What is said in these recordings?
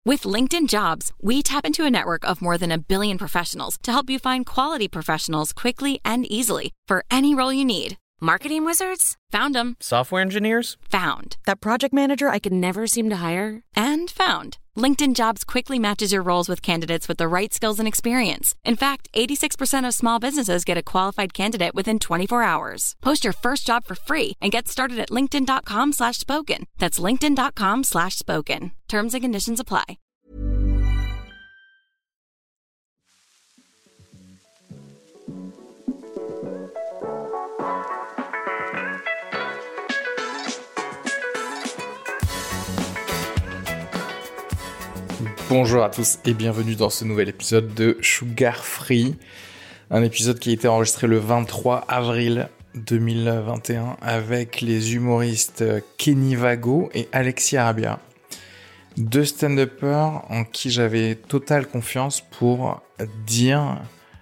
With LinkedIn Jobs, we tap into a network of more than 1 billion professionals to help you find quality professionals quickly and easily for any role you need. Marketing wizards? Found them. Software engineers? Found. That project manager I could never seem to hire? And found. LinkedIn Jobs quickly matches your roles with candidates with the right skills and experience. In fact, 86% of small businesses get a qualified candidate within 24 hours. Post your first job for free and get started at linkedin.com/spoken. That's linkedin.com/spoken. Terms and conditions apply. Bonjour à tous et bienvenue dans ce nouvel épisode de Sugar Free, un épisode qui a été enregistré le 23 avril 2021 avec les humoristes Kenny Vago et Alexis Arabia, deux stand-uppers en qui j'avais totale confiance pour dire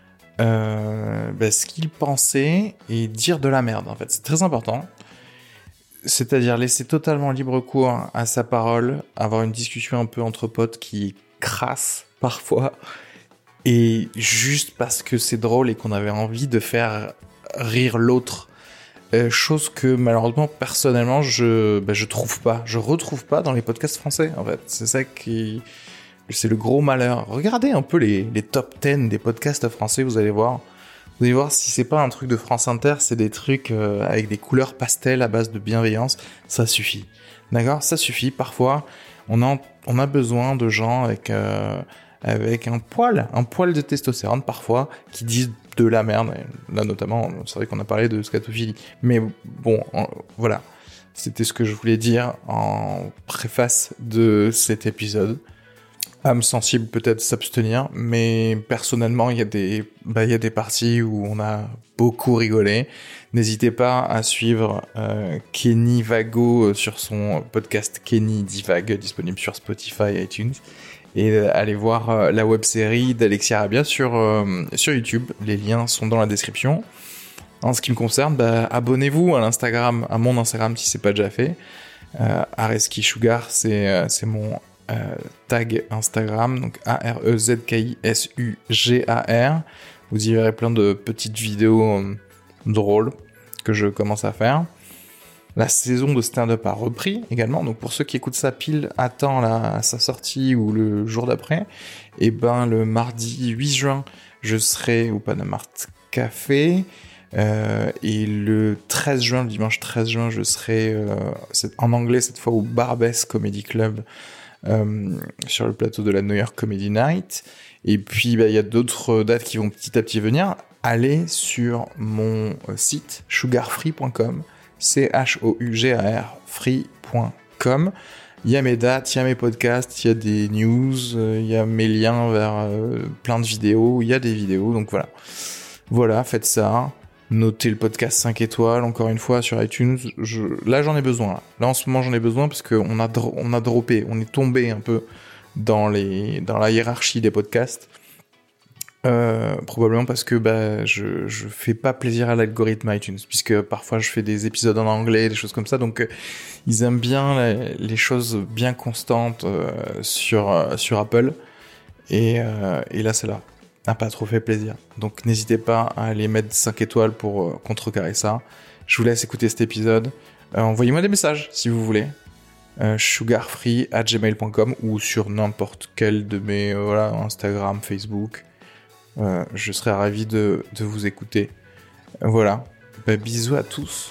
ce qu'ils pensaient et dire de la merde. En fait, c'est très important. C'est-à-dire laisser totalement libre cours à sa parole, avoir une discussion un peu entre potes qui crasse parfois, et juste parce que c'est drôle et qu'on avait envie de faire rire l'autre. Chose que malheureusement, personnellement, je retrouve pas dans les podcasts français, en fait. C'est ça c'est le gros malheur. Regardez un peu les top 10 des podcasts français, vous allez voir. Vous allez voir si c'est pas un truc de France Inter, c'est des trucs avec des couleurs pastel à base de bienveillance. Ça suffit. D'accord ? Ça suffit. Parfois, on a besoin de gens avec un poil de testostérone parfois, qui disent de la merde. Et là, notamment, c'est vrai qu'on a parlé de scatophilie. Mais bon, voilà. C'était ce que je voulais dire en préface de cet épisode. Âme sensible, peut-être s'abstenir, mais personnellement, il y a des parties où on a beaucoup rigolé. N'hésitez pas à suivre Kenny Vago sur son podcast Kenny Divague, disponible sur Spotify et iTunes, et allez voir la web-série d'Alexis Arabia sur YouTube. Les liens sont dans la description. En ce qui me concerne, abonnez-vous à mon Instagram si c'est pas déjà fait. Areski Sugar, c'est mon tag Instagram, donc AREZKISUGAR. Vous y verrez plein de petites vidéos drôles que je commence à faire. La saison de stand-up a repris également, donc pour ceux qui écoutent ça pile à temps à sa sortie ou le jour d'après, le mardi 8 juin, je serai au Panama Café, et le 13 juin, le dimanche 13 juin, je serai en anglais cette fois au Barbès Comedy Club, sur le plateau de la New York Comedy Night. Et puis il y a d'autres dates qui vont petit à petit venir. Allez sur mon site sugarfree.com, CHOUGAR free.com. Il y a mes dates, il y a mes podcasts, il y a des news, il y a mes liens vers plein de vidéos, il y a des vidéos, donc voilà, faites ça. Notez le podcast 5 étoiles, encore une fois, sur iTunes. Là, j'en ai besoin. Là, en ce moment, j'en ai besoin parce qu'on a droppé, on est tombé un peu dans la hiérarchie des podcasts. Probablement parce que je fais pas plaisir à l'algorithme iTunes, puisque parfois je fais des épisodes en anglais, des choses comme ça, donc ils aiment bien les choses bien constantes sur Apple. Et là, c'est là. N'a pas trop fait plaisir. Donc n'hésitez pas à aller mettre 5 étoiles pour contrecarrer ça. Je vous laisse écouter cet épisode. Envoyez-moi des messages si vous voulez. sugarfree@gmail.com ou sur n'importe quel de mes Instagram, Facebook. Je serai ravi de vous écouter. Voilà. Bisous à tous.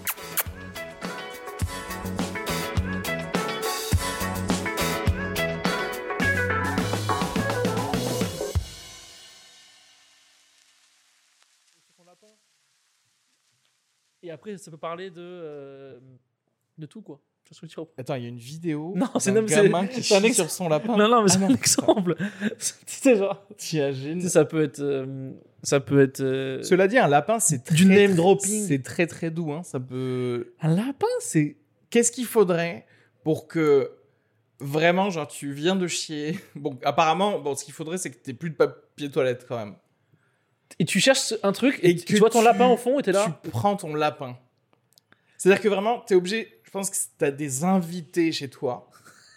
Et après, ça peut parler de tout, quoi. Attends, il y a une vidéo d'un gamin qui chie sur son lapin. Non, mais c'est un exemple. C'est genre... T'imagines ? Ça peut être... Cela dit, un lapin, c'est très... Du name dropping. C'est très, très doux, hein. Ça peut... Un lapin, c'est... Qu'est-ce qu'il faudrait pour que... Vraiment, genre, tu viens de chier... Bon, apparemment, ce qu'il faudrait, c'est que t'aies plus de papier toilette, quand même. Et tu cherches un truc et tu vois ton lapin au fond et t'es là. Tu prends ton lapin. C'est-à-dire que vraiment, t'es obligé... Je pense que t'as des invités chez toi.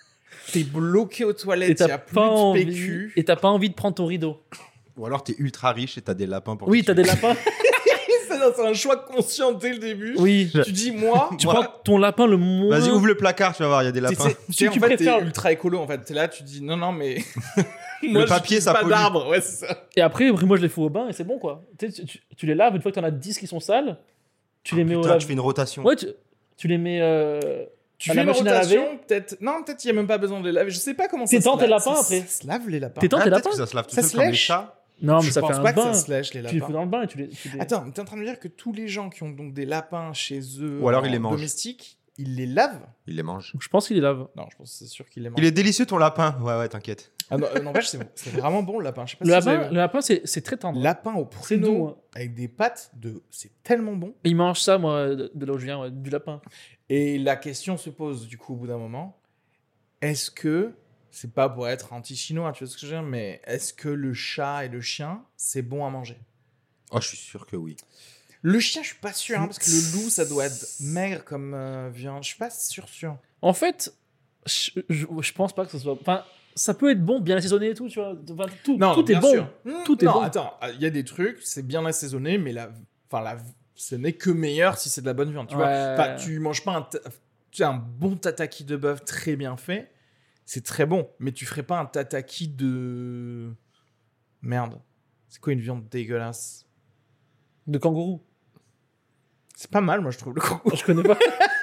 T'es bloqué aux Et toilettes, il t'as y a plus pas de envie. PQ. Et t'as pas envie de prendre ton rideau. Ou alors t'es ultra riche et t'as des lapins pour Oui, te t'as tuer. des lapins. C'est un choix conscient dès le début. Oui. Tu dis, moi, Tu prends ton lapin le moins. Vas-y, ouvre le placard, tu vas voir, il y a des lapins. Tu tu en fait, préfères- t'es ultra écolo en fait. T'es là, tu dis non, non, mais. Le papier, ça pas pollue. d'arbre, ouais, c'est ça. Et après, moi, je les fous au bain et c'est bon, quoi. Tu sais, tu les laves, une fois que t'en as 10 qui sont sales, tu les mets au Putain, lave. tu fais une rotation. Ouais, tu les mets Tu à fais la une machine à rotation, laver. peut-être. Non, peut-être il n'y a même pas besoin de les laver. Je sais pas comment ça se T'étends tes lave. lapins, Ça- après. Ça se lave les lapins. T'étends tes peut-être lapins. que ça se lave tout Ça seul se comme les lèche. chats. Non, mais Je ça fait pense un pas que bain. ça se lèche les Tu les fous lapins. dans le bain et tu les... Attends, t'es en train de me dire que tous les gens qui ont donc des lapins chez eux Ou alors ils les mangent. domestiques, ils les lavent? Il les mange. Je pense qu'il les lave. Non, je pense que c'est sûr qu'ils les mangent. Il est délicieux ton lapin. Ouais, t'inquiète. Ah non, n'empêche, c'est vraiment bon le lapin. Je sais pas Le si vous lapin, avez- le lapin c'est très tendre. Lapin au C'est doux. pruneau Hein. avec des pâtes de. C'est tellement bon. Il mange ça, moi, de là où je viens, ouais, du lapin. Et la question se pose du coup au bout d'un moment, est-ce que, c'est pas pour être anti-chinois, tu vois ce que je veux dire, mais est-ce que le chat et le chien, c'est bon à manger? Oh, je suis sûr que oui. Le chien, je suis pas sûr, hein, parce que le loup, ça doit être maigre comme viande. Je suis pas sûr. En fait, je pense pas que ce soit... Enfin, ça peut être bon, bien assaisonné et tout, tu vois. Enfin, tout est bien bon. sûr. Tout est non, bon. attends, il y a des trucs, c'est bien assaisonné, mais ce n'est que meilleur si c'est de la bonne viande, tu vois. Ouais. Enfin, tu manges pas tu as un bon tataki de bœuf très bien fait, c'est très bon, mais tu ferais pas un tataki de... Merde. C'est quoi une viande dégueulasse? De kangourou. C'est pas mal, moi, je trouve, le kangourou. Je connais pas.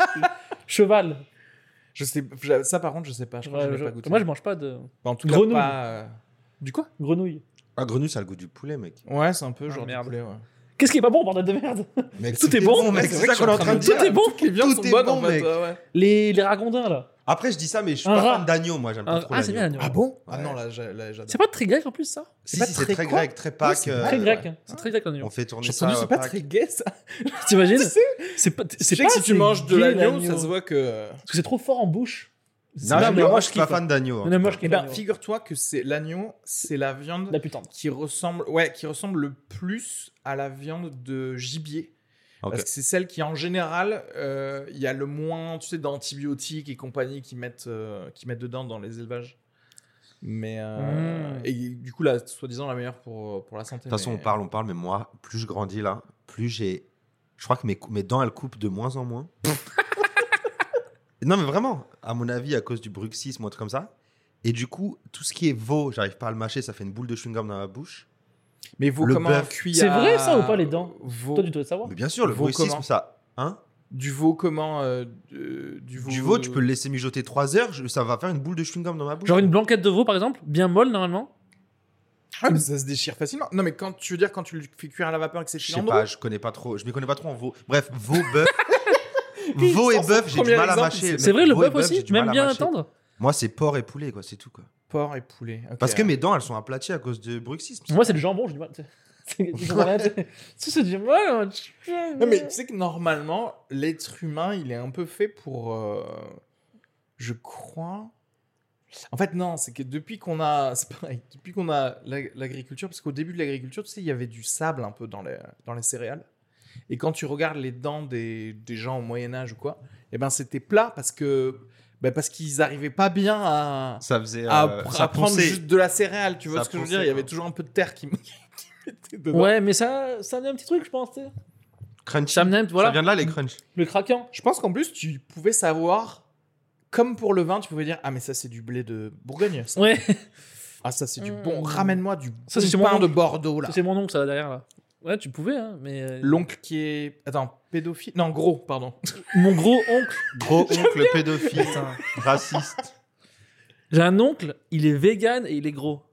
Cheval. Je sais, ça, par contre, je sais pas. Je crois que je l'ai pas goûté. Moi, je mange pas de En tout Grenouille. cas, pas... Du quoi? grenouille. Ah, grenouille, ça a le goût du poulet, mec. Ouais, c'est un peu Ah, genre merde. du poulet, ouais. Qu'est-ce qui est pas bon, bordel de merde? Mec, Tout est bon, mec. Ouais, C'est vrai ça que qu'on est en je suis train de en dire. train de Tout est bon. Toutes les viandes Tout sont est bonnes, bon, en fait. mec. Ouais. Les ragondins, là. Après, je dis ça, mais je suis Un pas rat. fan d'agneau, moi. J'aime pas trop Ah, c'est bien l'agneau. l'agneau. Ah bon? Ah Ouais. non, là, j'adore. C'est pas très grec en plus, ça? Si, pas si, c'est très très quoi? grec, très Pâques. c'est Très ouais. grec. C'est très grec, l'agneau. On fait tourner J'ai ça. entendu, à c'est pas Pâques. très gay, ça. T'imagines? Tu sais, C'est pas. je sais que si tu manges de l'agneau, ça se voit que... Parce que c'est trop fort en bouche. Non, mais moi, moi, je suis pas fan d'agneau. Non, moi, je Eh kiffe ben, l'agneau. figure-toi que l'agneau, c'est la viande La putain. qui ressemble le plus à la viande de gibier. Ok. Parce que c'est celle qui, en général, il y a le moins, tu sais, d'antibiotiques et compagnie qui mettent dedans dans les élevages. Mais et du coup, là, soi-disant la meilleure pour la santé. De toute façon, on parle, mais moi, plus je grandis là, plus j'ai. Je crois que mes dents, elles coupent de moins en moins. Non, mais vraiment, à mon avis, à cause du bruxisme ou un truc comme ça. Et du coup, tout ce qui est veau, j'arrive pas à le mâcher, ça fait une boule de chewing-gum dans ma bouche. Mais veau le comment bœuf. cuit C'est à- vrai, ça, ou pas, les dents? veau... Toi, tu dois savoir. Mais bien sûr, le Veau bruxisme, comment ça. Hein? Du veau comment du veau, Du veau, tu peux le laisser mijoter 3 heures, ça va faire une boule de chewing-gum dans ma bouche. Genre une blanquette de veau, par exemple, bien molle, normalement. Ah, mais ça se déchire facilement. Non, mais quand tu veux dire quand tu le fais cuire à la vapeur et que c'est Je filé sais en pas, eau. je m'y connais pas trop en veau. Bref, veau, bœuf. Veau et Sans son bœuf, j'ai du premier mal à exemple, mâcher. C'est vrai, le Veau et bœuf aussi, j'ai du mal même à bien mâcher. tendre. Moi, c'est porc et poulet, quoi, c'est tout, quoi. Porc et poulet. Ok. Parce que mes dents, elles sont aplaties à cause de bruxisme. Moi, c'est le jambon, j'ai du mal. Tu comprends rien, tu sais, c'est du mal. Non, mais tu sais que normalement, l'être humain, il est un peu fait pour. Je crois. En fait, non, c'est que depuis qu'on a. C'est pareil. Depuis qu'on a l'agriculture, parce qu'au début de l'agriculture, tu sais, il y avait du sable un peu dans les céréales. Et quand tu regardes les dents des gens au Moyen-Âge ou quoi, eh ben c'était plat parce qu'ils n'arrivaient pas bien à. Ça faisait. à ça prendre ponçait. juste de la céréale, tu vois Ça ce que je veux ponçait, dire? Il y avait quoi. toujours un peu de terre qui était dedans. Ouais, mais ça a un petit truc, je pense. Tu sais. Crunchy. Ça me n'aime, voilà. Ça vient de là, les crunchs. Le craquant. Je pense qu'en plus, tu pouvais savoir, comme pour le vin, tu pouvais dire: ah, mais ça, c'est du blé de Bourgogne. Ça. Ouais, Ah, ça, c'est du bon. Ramène-moi du Ça, bon c'est pain mon de oncle. Bordeaux, là. c'est mon oncle, ça, derrière, là. Ouais, tu pouvais, hein, mais. L'oncle qui est. Attends, pédophile? Non, gros, pardon. Mon gros oncle. Gros oncle pédophile, raciste. J'ai un oncle, il est vegan et il est gros.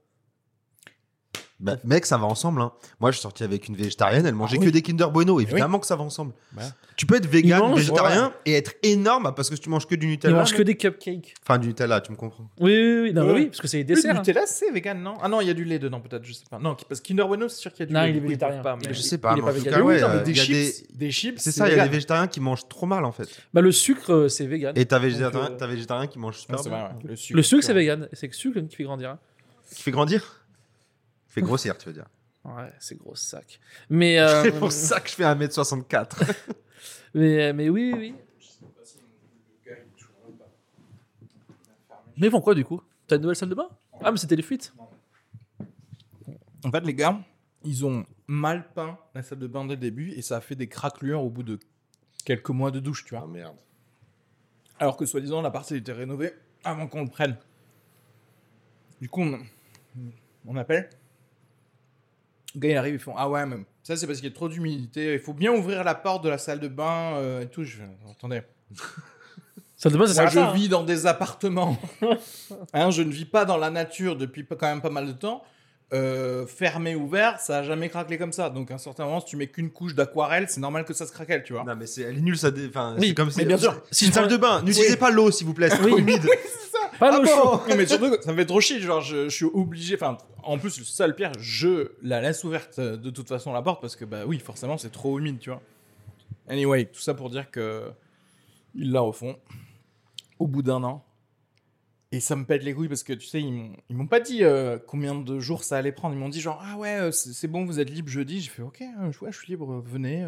Bah, mec, ça va ensemble. Hein. Moi, je suis sorti avec une végétarienne, elle mangeait Ah oui. que des Kinder Bueno. Évidemment que ça va ensemble. Bah. Tu peux être vegan, mange, végétarien et être énorme parce que tu manges que du Il Nutella. mange que mec. des cupcakes. Enfin, du Nutella, tu me comprends. Oui. Non, Ouais. oui, parce que c'est des Le desserts. hein. Nutella, c'est vegan, non? Ah non, il y a du lait dedans, peut-être, je sais pas. Non, parce que Kinder Bueno, c'est sûr qu'il y a du Non, lait. il est du coup, ils végétarien. peuvent Pas, mais... Je sais pas, il est mais pas en tout vegan. cas, Oui, ouais, non, mais il des y a chips, des chips. C'est ça, il y a vegan. des végétariens qui mangent trop mal en fait. Bah, le sucre, c'est vegan. Et t'as Donc, végétarien qui mange super Non, c'est bien. vrai, ouais. Le sucre, c'est vegan. C'est le sucre qui fait grandir. hein. Qui fait grandir Qui fait grossir, tu veux dire. Ouais, c'est gros sac. Mais, C'est pour ça que je fais 1m64. mais oui. Mais ils font quoi du coup? T'as une nouvelle salle de bain? Ah, mais c'était les fuites. En fait, les gars, ils ont mal peint la salle de bain dès le début et ça a fait des craquelures au bout de quelques mois de douche, tu vois. Ah merde. Alors que soi-disant, l'appart il était rénové avant qu'on le prenne. Du coup, on appelle. Le gars il arrive, ils font ah ouais, même ça c'est parce qu'il y a trop d'humidité. Il faut bien ouvrir la porte de la salle de bain et tout. Je fais, attendez. Salle de bain, ça sert Moi, à ça. je vis dans des appartements. Je ne vis pas dans la nature depuis quand même pas mal de temps. Fermé, ouvert, ça a jamais craquelé comme ça. Donc, à un certain moment, si tu mets qu'une couche d'aquarelle, c'est normal que ça se craquelle, tu vois. Non, mais elle est nulle, ça. Enfin, Oui, c'est comme mais bien sûr. C'est une salle de bain. N'utilisez pas l'eau, s'il vous plaît. C'est trop humide. Pas l'eau chaude. Oui, mais surtout, ça me fait trop chier. Genre, je suis obligé. Enfin, en plus, le seul pire, je la laisse ouverte de toute façon, la porte, parce que, bah oui, forcément, c'est trop humide, tu vois. Anyway, tout ça pour dire que ils la refont au bout d'un an. Et ça me pète les couilles parce que, tu sais, ils m'ont pas dit combien de jours ça allait prendre. Ils m'ont dit genre, ah ouais, c'est bon, vous êtes libre jeudi. J'ai fait, ok, ouais, je suis libre, venez.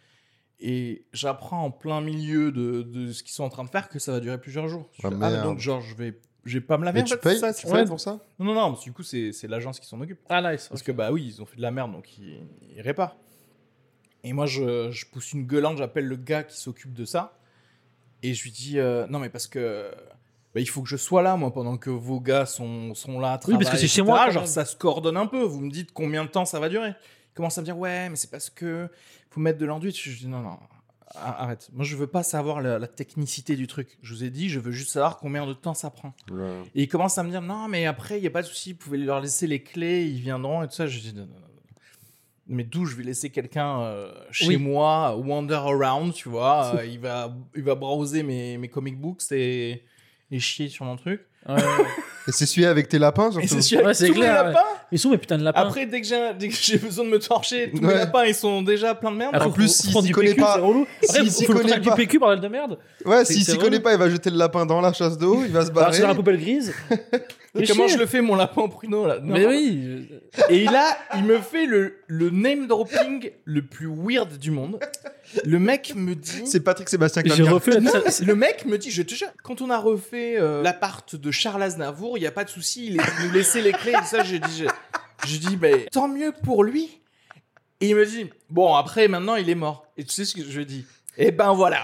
Et j'apprends en plein milieu de ce qu'ils sont en train de faire que ça va durer plusieurs jours. Je Ah, fais, merde. mais donc, genre, je vais pas me laver. Mais en tu fait, payes, c'est ça, tu c'est payes ça. pour ça? Non, parce que du coup, c'est l'agence qui s'en occupe. Ah, nice. Parce que, bah oui, ils ont fait de la merde, donc ils réparent. Et moi, je pousse une gueulante, j'appelle le gars qui s'occupe de ça. Et je lui dis, non, mais parce que bah, il faut que je sois là, moi, pendant que vos gars sont là à travailler. Oui, parce que c'est chez etc. moi, quand Genre, même. ça se coordonne un peu. Vous me dites combien de temps ça va durer. Il commence à me dire, ouais, mais c'est parce que faut mettre de l'enduit. Je dis, non, arrête. Moi, je veux pas savoir la technicité du truc. Je vous ai dit, je veux juste savoir combien de temps ça prend. Ouais. Et il commence à me dire, non, mais après, il n'y a pas de souci, vous pouvez leur laisser les clés, ils viendront et tout ça. Je dis, non. Mais d'où je vais laisser quelqu'un chez Oui. moi, wander around, tu vois. Il va browser mes comic books et chier sur mon truc. Ouais. Et c'est celui avec tes lapins, Et surtout. c'est sûr, Ouais, c'est tous clair, les ouais. lapins. Ils sont mes putains de lapins. Après, dès que j'ai besoin de me torcher, tous Ouais. les lapins, ils sont déjà plein de merde. Après, En plus, faut s'il prendre s'y du connaît PQ, pas- c'est relou. Après, s'il s'y faut le connaît prendre pas- du PQ, bordel de merde. Ouais, C'est- s'il c'est s'y connaît relou. pas, il va jeter le lapin dans la chasse d'eau, il va se Alors, barrer. c'est dans la poubelle grise. Et comment je le fais, mon lapin au pruneau, là? Mais oui. Et là, il me fait le name dropping le plus weird du monde. Le mec me dit... C'est Patrick Sébastien qui J'ai l'a refait la Le mec me dit, je te jure, quand on a refait l'appart de Charles Aznavour, il n'y a pas de souci, il nous laissait les clés et ça, je dis, ben, tant mieux pour lui. Et il me dit, bon, après, maintenant, il est mort. Et tu sais ce que je dis? Eh ben voilà.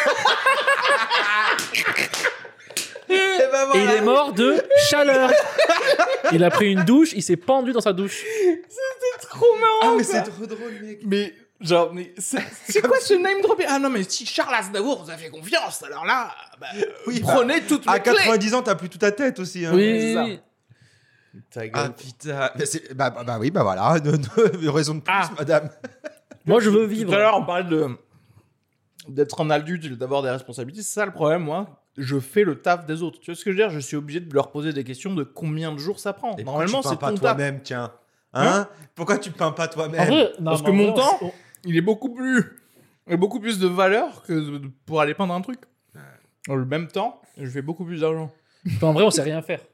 Et il est mort de chaleur. Il a pris une douche, il s'est pendu dans sa douche. Trop marrant. Ah, mais quoi. c'est trop drôle, mec. Mais, genre, mais c'est quoi ce name dropping? Ah non, mais si Charles Aznavour vous a fait confiance, alors là, bah, Oui, prenez toutes À mes clés. 90 ans, t'as plus toute ta tête aussi. Hein. c'est ça. Oui. Ta gueule. Ah putain. Mais bah oui, bah voilà. Raison de plus, Ah. madame. Moi, je veux Tout vivre. à l'heure, on parlait d'être un adulte et d'avoir des responsabilités. C'est ça le problème, moi. Je fais le taf des autres. Tu vois ce que je veux dire? Je suis obligé de leur poser des questions de combien de jours ça prend. Et Normalement, pourquoi c'est tu peins ton pas taf. toi-même, tiens. Hein? Pourquoi tu peins pas En toi-même? vrai, non, Parce mais que en mon vrai, temps, c'est- il est beaucoup plus de valeur que pour aller peindre un truc. En le même temps, je fais beaucoup plus d'argent. Enfin, en vrai, on sait rien faire.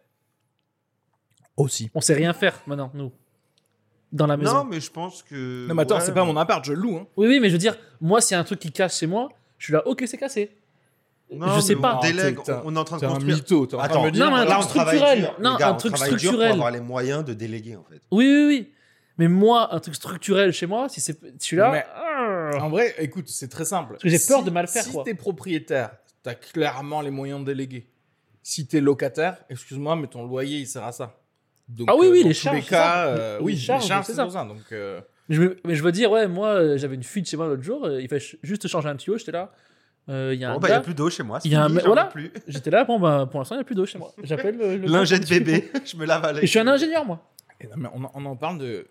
Aussi. On sait rien faire maintenant, nous. Dans la maison. Non, mais je pense que. Non, mais attends, ouais, c'est pas mon appart, je le loue. Hein. Oui, oui, mais je veux dire, moi, s'il y a un truc qui casse chez moi, je suis là, ok, c'est cassé. Non, je sais mais pas. On délègue, T'es un- on est en train de T'es un construire. mytho. T'es en train de Attends, me dire. non, mais un là, truc on travaille structurel. dur. Non, Les gars, un on truc travaille dur structurel. pour avoir les moyens de déléguer, en fait. Oui, oui, oui. Mais moi, un truc structurel chez moi, si c'est celui-là. Mais- ah. En vrai, écoute, c'est très simple. Parce que j'ai peur de mal faire, Si quoi. t'es propriétaire, t'as clairement les moyens de déléguer. Si t'es locataire, excuse-moi, mais ton loyer, il sert à ça. Donc, Ah oui, oui, dans les tous charges, les c'est cas, ça. oui, Les charges, c'est c'est ça. pour ça. Donc, Mais je veux dire, ouais, moi, j'avais une fuite chez moi l'autre jour, il fallait juste changer un tuyau, j'étais là. Il y a un Bon, bah, il n'y a gars, plus d'eau chez moi. il y a un fini, mec- j'en voilà. veux plus. j'étais là, bon, bah, pour l'instant, il n'y a plus d'eau chez moi. J'appelle le. Lingette gars. bébé, je me lave avec. Et je suis un ingénieur, moi. et non, mais on en parle de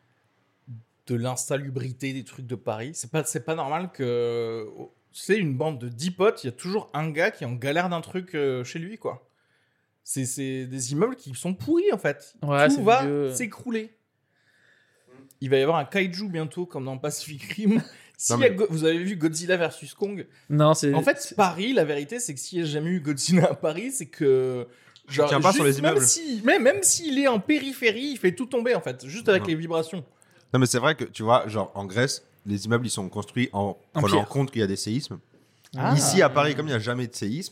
l'insalubrité des trucs de Paris. C'est pas normal que, tu sais, une bande de 10 potes, il y a toujours un gars qui est en galère d'un truc chez lui, quoi. C'est des immeubles qui sont pourris, en fait. Ouais, Tout c'est va vieux. s'écrouler. Il va y avoir un kaiju bientôt, comme dans Pacific Rim. Si Non, mais- vous avez vu Godzilla versus Kong, Non, c'est. en fait, Paris, la vérité, c'est que s'il n'y a jamais eu Godzilla à Paris, c'est que. Je tiens pas sur les immeubles. Même s'il est en périphérie, il fait tout tomber, en fait, juste avec Non. les vibrations. Non, mais c'est vrai que, tu vois, genre, en Grèce, les immeubles, ils sont construits en prenant en pierre. compte qu'il y a des séismes. Ah. Ici, à Paris, comme il n'y a jamais de séisme,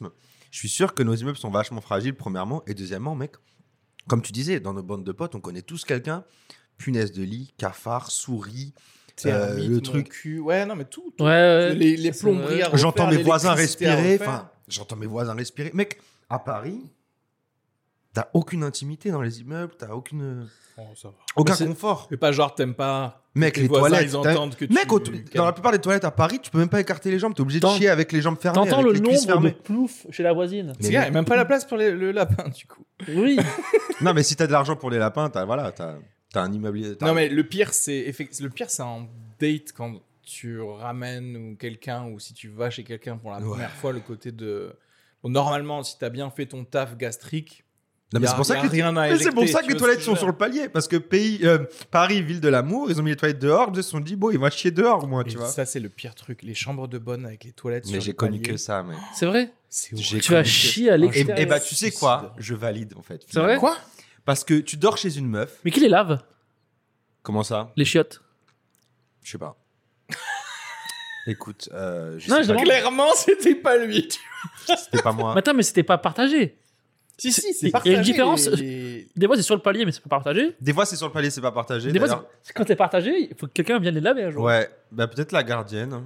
Je suis sûr que nos immeubles sont vachement fragiles, premièrement. Et deuxièmement, mec, comme tu disais, dans nos bandes de potes, on connaît tous quelqu'un. Punaise de lit, cafard, souris, Thermite, le mon truc. cul. Ouais, non, mais tout. Ouais. Les C'est plomberies vrai. à refaire, J'entends mes voisins l'électricité à respirer. refaire. Enfin, j'entends mes voisins respirer. Mec, à Paris, t'as aucune intimité dans les immeubles, t'as aucun Mais c'est- confort. Mais pas genre, t'aimes pas. Mec, tes les voisins, toilettes. ils entendent que tu. Mec, dans la plupart des toilettes à Paris, tu peux même pas écarter les jambes. T'es obligé de T'en- chier avec les jambes fermées. T'entends avec le les cuisses nombre de fermées. ploufs chez la voisine. C'est gars, il n'y a même pas la place pour le lapin, du coup. Oui. Non, mais si t'as de l'argent pour les lapins, t'as un immobilier. Non, mais le pire, c'est en date quand tu ramènes ou quelqu'un ou si tu vas chez quelqu'un pour la Ouais. première fois, le côté de. Bon, normalement, si t'as bien fait ton taf gastrique, Non, mais c'est pour ça que rien à mais éjecter. c'est pour ça que tu les vois toilettes ce sont que je sur veux le palier. Parce que Paris, ville de l'amour, ils ont mis les toilettes dehors. Ils se sont dit, bon, il va chier dehors, moi, dire. tu Et vois. ça, c'est le pire truc. Les chambres de bonne avec les toilettes Mais sur j'ai le connu palier. que ça, mec. C'est vrai. C'est J'ai horrible. Tu vas connu que- chier à Et, l'extérieur. bah, tu sais quoi Suicide. Je valide, en fait. C'est vrai finalement. Quoi Parce que tu dors chez une meuf. Mais qui les lave? Comment ça Les chiottes. Je sais pas. Écoute, je Non, sais je pas. demande- Clairement, c'était pas lui. C'était pas moi. Mais attends, mais c'était pas partagé. Si, Il y a c'est une partagé. différence. Des fois, c'est sur le palier, mais c'est pas partagé. Des fois, c'est sur le palier, c'est pas partagé. Des fois, d'ailleurs. quand c'est partagé, il faut que quelqu'un vienne les laver un jour. Ouais, bah peut-être la gardienne.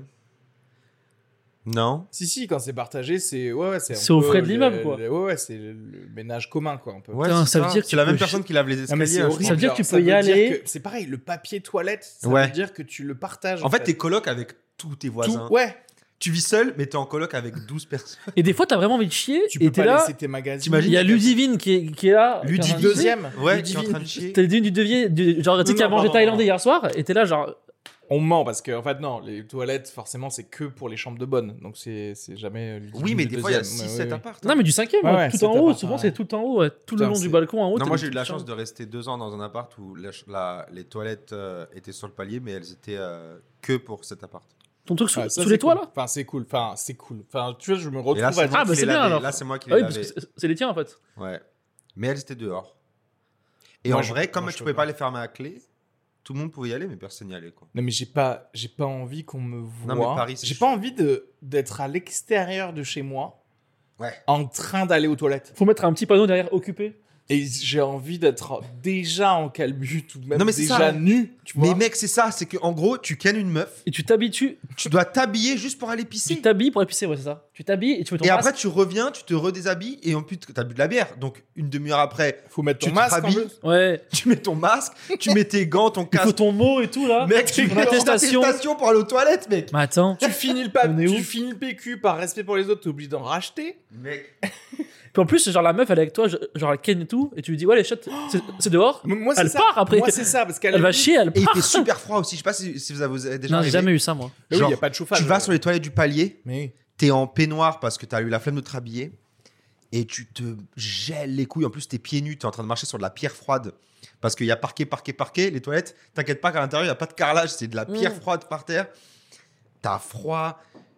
Non. Si, quand c'est partagé, c'est. Ouais, c'est. un C'est au peu frais de l'immeuble, quoi. Ouais, c'est le ménage commun, quoi. Un peu. Ouais, Putain, c'est ça veut dire que c'est tu la même peux personne qui lave les Non, mais escaliers. c'est hein, je horrible. Ça veut dire que tu Ça peux y veut dire aller. que- C'est pareil, le papier toilette, ça Ouais. veut dire que tu le partages. En fait, t'es coloc avec tous tes voisins. Ouais. Tu vis seul, mais t'es en coloc avec 12 personnes. Et des fois, t'as vraiment envie de chier. Tu et peux t'es pas là. laisser tes magazines. T'imagines Il y a Ludivine qui est là. Ludivine. qui est en train de chier. Deuxième. Ouais, qui est en train de chier. T'as Ludivine du devier, genre, tu sais, Non, qui a non, mangé non, thaïlandais non. hier soir. Et t'es là, genre. On ment parce que, en fait, non, les toilettes, forcément, c'est que pour les chambres de bonne. Donc, c'est jamais. Oui, mais du des fois, il y a deuxième. 6-7 Ouais, apparts. Non, mais du cinquième, Ouais, tout c'est en haut. appart, Souvent, ouais. c'est tout en haut. Tout le Putain, long du c'est- balcon en haut. Non, t'as moi des j'ai eu de la petites chance de rester 2 ans dans un appart où les toilettes étaient sur le palier, mais elles étaient que pour cet appart. Ton truc sous, Ouais, ça, sous c'est les toits, cool. là. Enfin, c'est cool. Enfin, tu vois, je me retrouve Et là, à c'est dire. moi Ah, bah, qui c'est les bien, lavais. alors. Là, c'est moi qui Ah les oui, parce lavais. que c'est les tiens, en fait. Ouais. Mais elles étaient dehors. Et Moi, en je- vrai, comme moi, tu je pouvais peux pas pas. les fermer à clé, tout le monde pouvait y aller, mais personne n'y allait, quoi. Non, mais j'ai pas envie qu'on me voit. Non, mais Paris, c'est j'ai chaud. pas envie d'être à l'extérieur de chez moi Ouais. en train d'aller aux toilettes. Faut mettre un petit panneau derrière occupé. Et j'ai envie d'être déjà en calbut ou même Non, mais c'est déjà ça. nu. Tu vois Mais mec, c'est ça, c'est qu'en gros, tu kennes une meuf, Et tu t'habitues. tu dois t'habiller juste pour aller Tu pisser. t'habilles pour épicer, ouais, c'est ça. Tu t'habilles et tu mets ton Et masque. après, tu reviens, tu te redéshabilles, et en plus, t'as bu de la bière. Donc, une demi-heure après, Faut mettre tu ton te masque en rhabilles. plus. Ouais. tu mets ton masque, tu mets tes gants, ton Il faut casque. ton mot et tout, là. Mec, tu Ton mets ton attestation. attestation pour aller aux toilettes, mec. Mais attends. Tu finis On est où tu finis le PQ par respect pour les autres, t'es obligé d'en racheter. Mec. Puis en plus, genre, la meuf, elle est avec toi, genre, elle ken et tout. Et tu lui dis, ouais, les shots, c'est dehors. Moi, c'est Elle ça. part après. Moi, c'est ça parce qu'elle Elle va chier, elle Et il part. fait super froid aussi. Je sais pas si vous avez déjà Non, j'ai arrivé. jamais eu ça, moi. Mais oui, Genre, il y a pas de chauffage. Tu vas sur les toilettes du palier, Mais t'es en peignoir parce que t'as eu la flemme de te rhabiller et tu te gèles les couilles. En plus, t'es pieds nus, t'es en train de marcher sur de la pierre froide parce qu'il y a parquet. Les toilettes, t'inquiète pas qu'à l'intérieur, il n'y a pas de carrelage, c'est de la pierre froide par terre. T'as froid,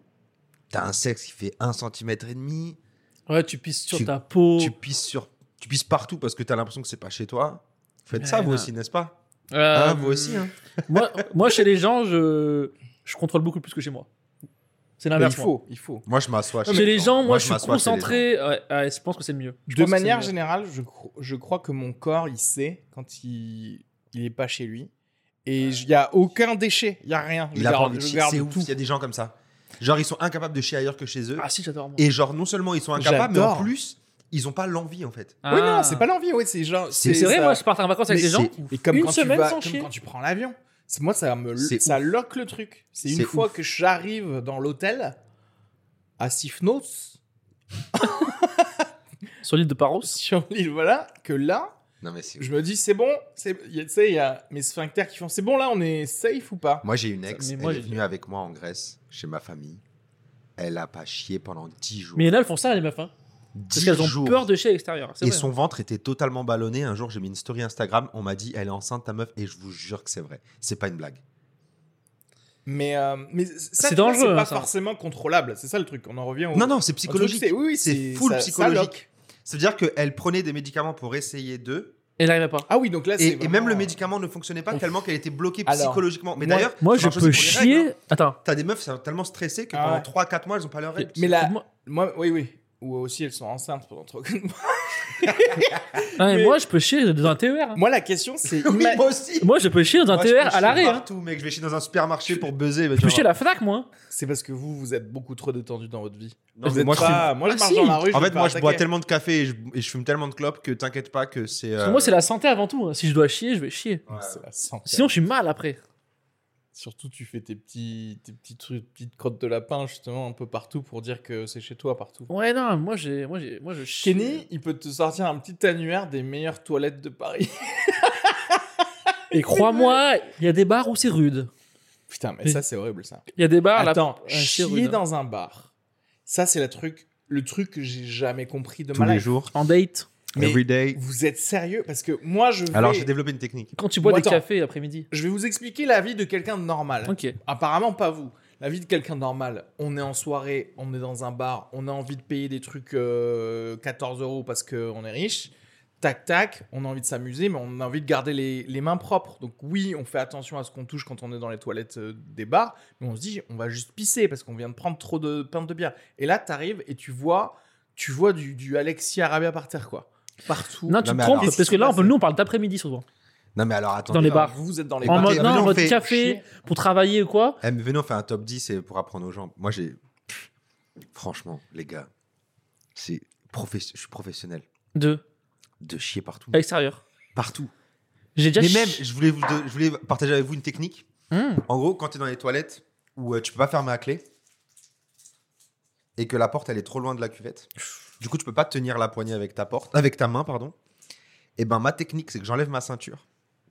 t'as un sexe qui fait 1,5 cm, Ouais, tu pisses sur Tu- ta peau. tu pisses partout parce que t'as l'impression que c'est pas chez toi. Faites ça, Ouais, vous non. aussi, n'est-ce pas Euh, Hein, vous aussi, hein. moi, chez les gens, je contrôle beaucoup plus que chez moi. C'est Mais l'inverse. moi. il faut. Moi, je m'assois Chez les gens, moi, je je suis m'assois chez les concentré. Ouais, je pense que c'est le mieux. Je De pense que c'est manière le mieux. générale, je crois que mon corps, il sait quand il est pas chez lui. Et il y a aucun déchet, il y a rien. Il Je a pas garde- envie de je chier. garde C'est ouf, tout. il y a des gens comme ça. Genre, ils sont incapables de chier ailleurs que chez eux. Ah, si, j'adore. moi. Et genre, non seulement ils sont incapables, mais en J'adore. plus, ils ont pas l'envie, en fait. Oui, non, Ah. c'est pas l'envie, ouais, c'est genre. C'est vrai, ça- moi, je pars en vacances avec Mais des gens. Et comme Une quand semaine tu vas, sans comme chier. quand tu prends l'avion. Moi, C'est ça ouf. lock le truc. C'est une C'est fois ouf. que j'arrive dans l'hôtel à Sifnos, Sur l'île de Paros. sur l'île, voilà, que là, Non, mais c'est je me dis, c'est bon. Tu sais, il y a mes sphincters qui font, c'est bon, là, on est safe ou pas? Moi, j'ai une ex, Mais elle moi, est j'ai- venue avec moi en Grèce, chez ma famille. Elle a pas chié pendant 10 jours. Mais il y en a, elles font ça, les meufs. Hein. Parce 10 qu'elles ont jours. peur de chier à l'extérieur. C'est Et vrai. son ventre était totalement ballonné. Un jour, j'ai mis une story Instagram. On m'a dit, elle est enceinte, ta meuf. Et je vous jure que c'est vrai. C'est pas une blague. Mais ça, C'est tu vois, dangereux, c'est pas hein, ça. forcément contrôlable. C'est ça le truc. On en revient au. Non, non, c'est au truc, psychologique. Oui, oui, C'est full ça psychologique. lock. Ça veut dire qu'elle prenait des médicaments pour essayer d'eux. Elle n'arrivait pas. Ah oui, donc là, c'est. Et même le vraiment- médicament ne fonctionnait pas Ouf. tellement qu'elle était bloquée Alors, psychologiquement. Mais moi- d'ailleurs, Moi, ça je marche peux aussi pour les règles, chier. hein. Attends. T'as des meufs, c'est tellement stressé que Ah pendant ouais. 3-4 mois, elles ont pas leurs règles. Mais là, Moi- moi, oui. ou aussi elles sont enceintes pendant 3 mois. Ah, mais Mais- moi, je peux chier dans un TER. hein. Moi, la question, c'est. Oui, moi aussi. Moi, je peux chier dans un Moi, je peux TER à chier l'arrêt. hein. partout, mec. Je vais chier dans un supermarché pour buzzer. Je peux chier à la Fnac, moi. C'est parce que vous êtes beaucoup trop détendu dans votre vie. Non, Vous mais êtes moi, pas- moi, je Ah, marche si. dans la rue. En vais fait, me moi, faire je bois attaquer. tellement de café et je fume tellement de clopes que t'inquiète pas que c'est. Parce que moi, c'est la santé avant tout. hein. Si je dois chier, je vais chier. Ouais. C'est la santé. Sinon, je suis mal après. Surtout, tu fais tes petits trucs, petites crottes de lapin, justement, un peu partout pour dire que c'est chez toi partout. Ouais, non, moi, je chie. Kenny, il peut te sortir un petit annuaire des meilleures toilettes de Paris. Et crois-moi, il y a des bars où c'est rude. Putain, mais ça, c'est horrible, ça. Il y a des bars là. Attends, c'est chier rude. dans un bar. Ça, c'est le truc que j'ai jamais compris de Tous ma les life. jours, En date, Mais every day. vous êtes sérieux? Parce que moi, Alors, j'ai développé une technique. quand tu bois Bon, des attends. cafés après-midi. Je vais vous expliquer la vie de quelqu'un de normal. Ok. Apparemment, pas vous. La vie de quelqu'un de normal. On est en soirée, on est dans un bar, on a envie de payer des trucs 14 € parce qu'on est riche. Tac, tac, on a envie de s'amuser, mais on a envie de garder les mains propres. Donc oui, on fait attention à ce qu'on touche quand on est dans les toilettes des bars, mais on se dit, on va juste pisser parce qu'on vient de prendre trop de pintes de bière. Et là, t'arrives et tu vois du Alexis Arabia par terre, quoi. Partout. Non, tu Non, te mais trompes, alors, parce que là, nous, on parle d'après-midi souvent. Non, mais alors, attends. Dans les bars. Vous êtes dans les En bars. mode, venez, non, en on mode fait café, pour travailler ou quoi. Eh, mais venez, on fait un top 10 pour apprendre aux gens. Moi, franchement, les gars, je suis professionnel De de chier partout. à l'extérieur. Partout. J'ai déjà Mais même, je voulais partager avec vous une technique. Hmm. En gros, quand tu es dans les toilettes où tu peux pas fermer à clé et que la porte elle est trop loin de la cuvette, du coup tu peux pas tenir la poignée avec ta main, pardon. Et ben ma technique c'est que j'enlève ma ceinture,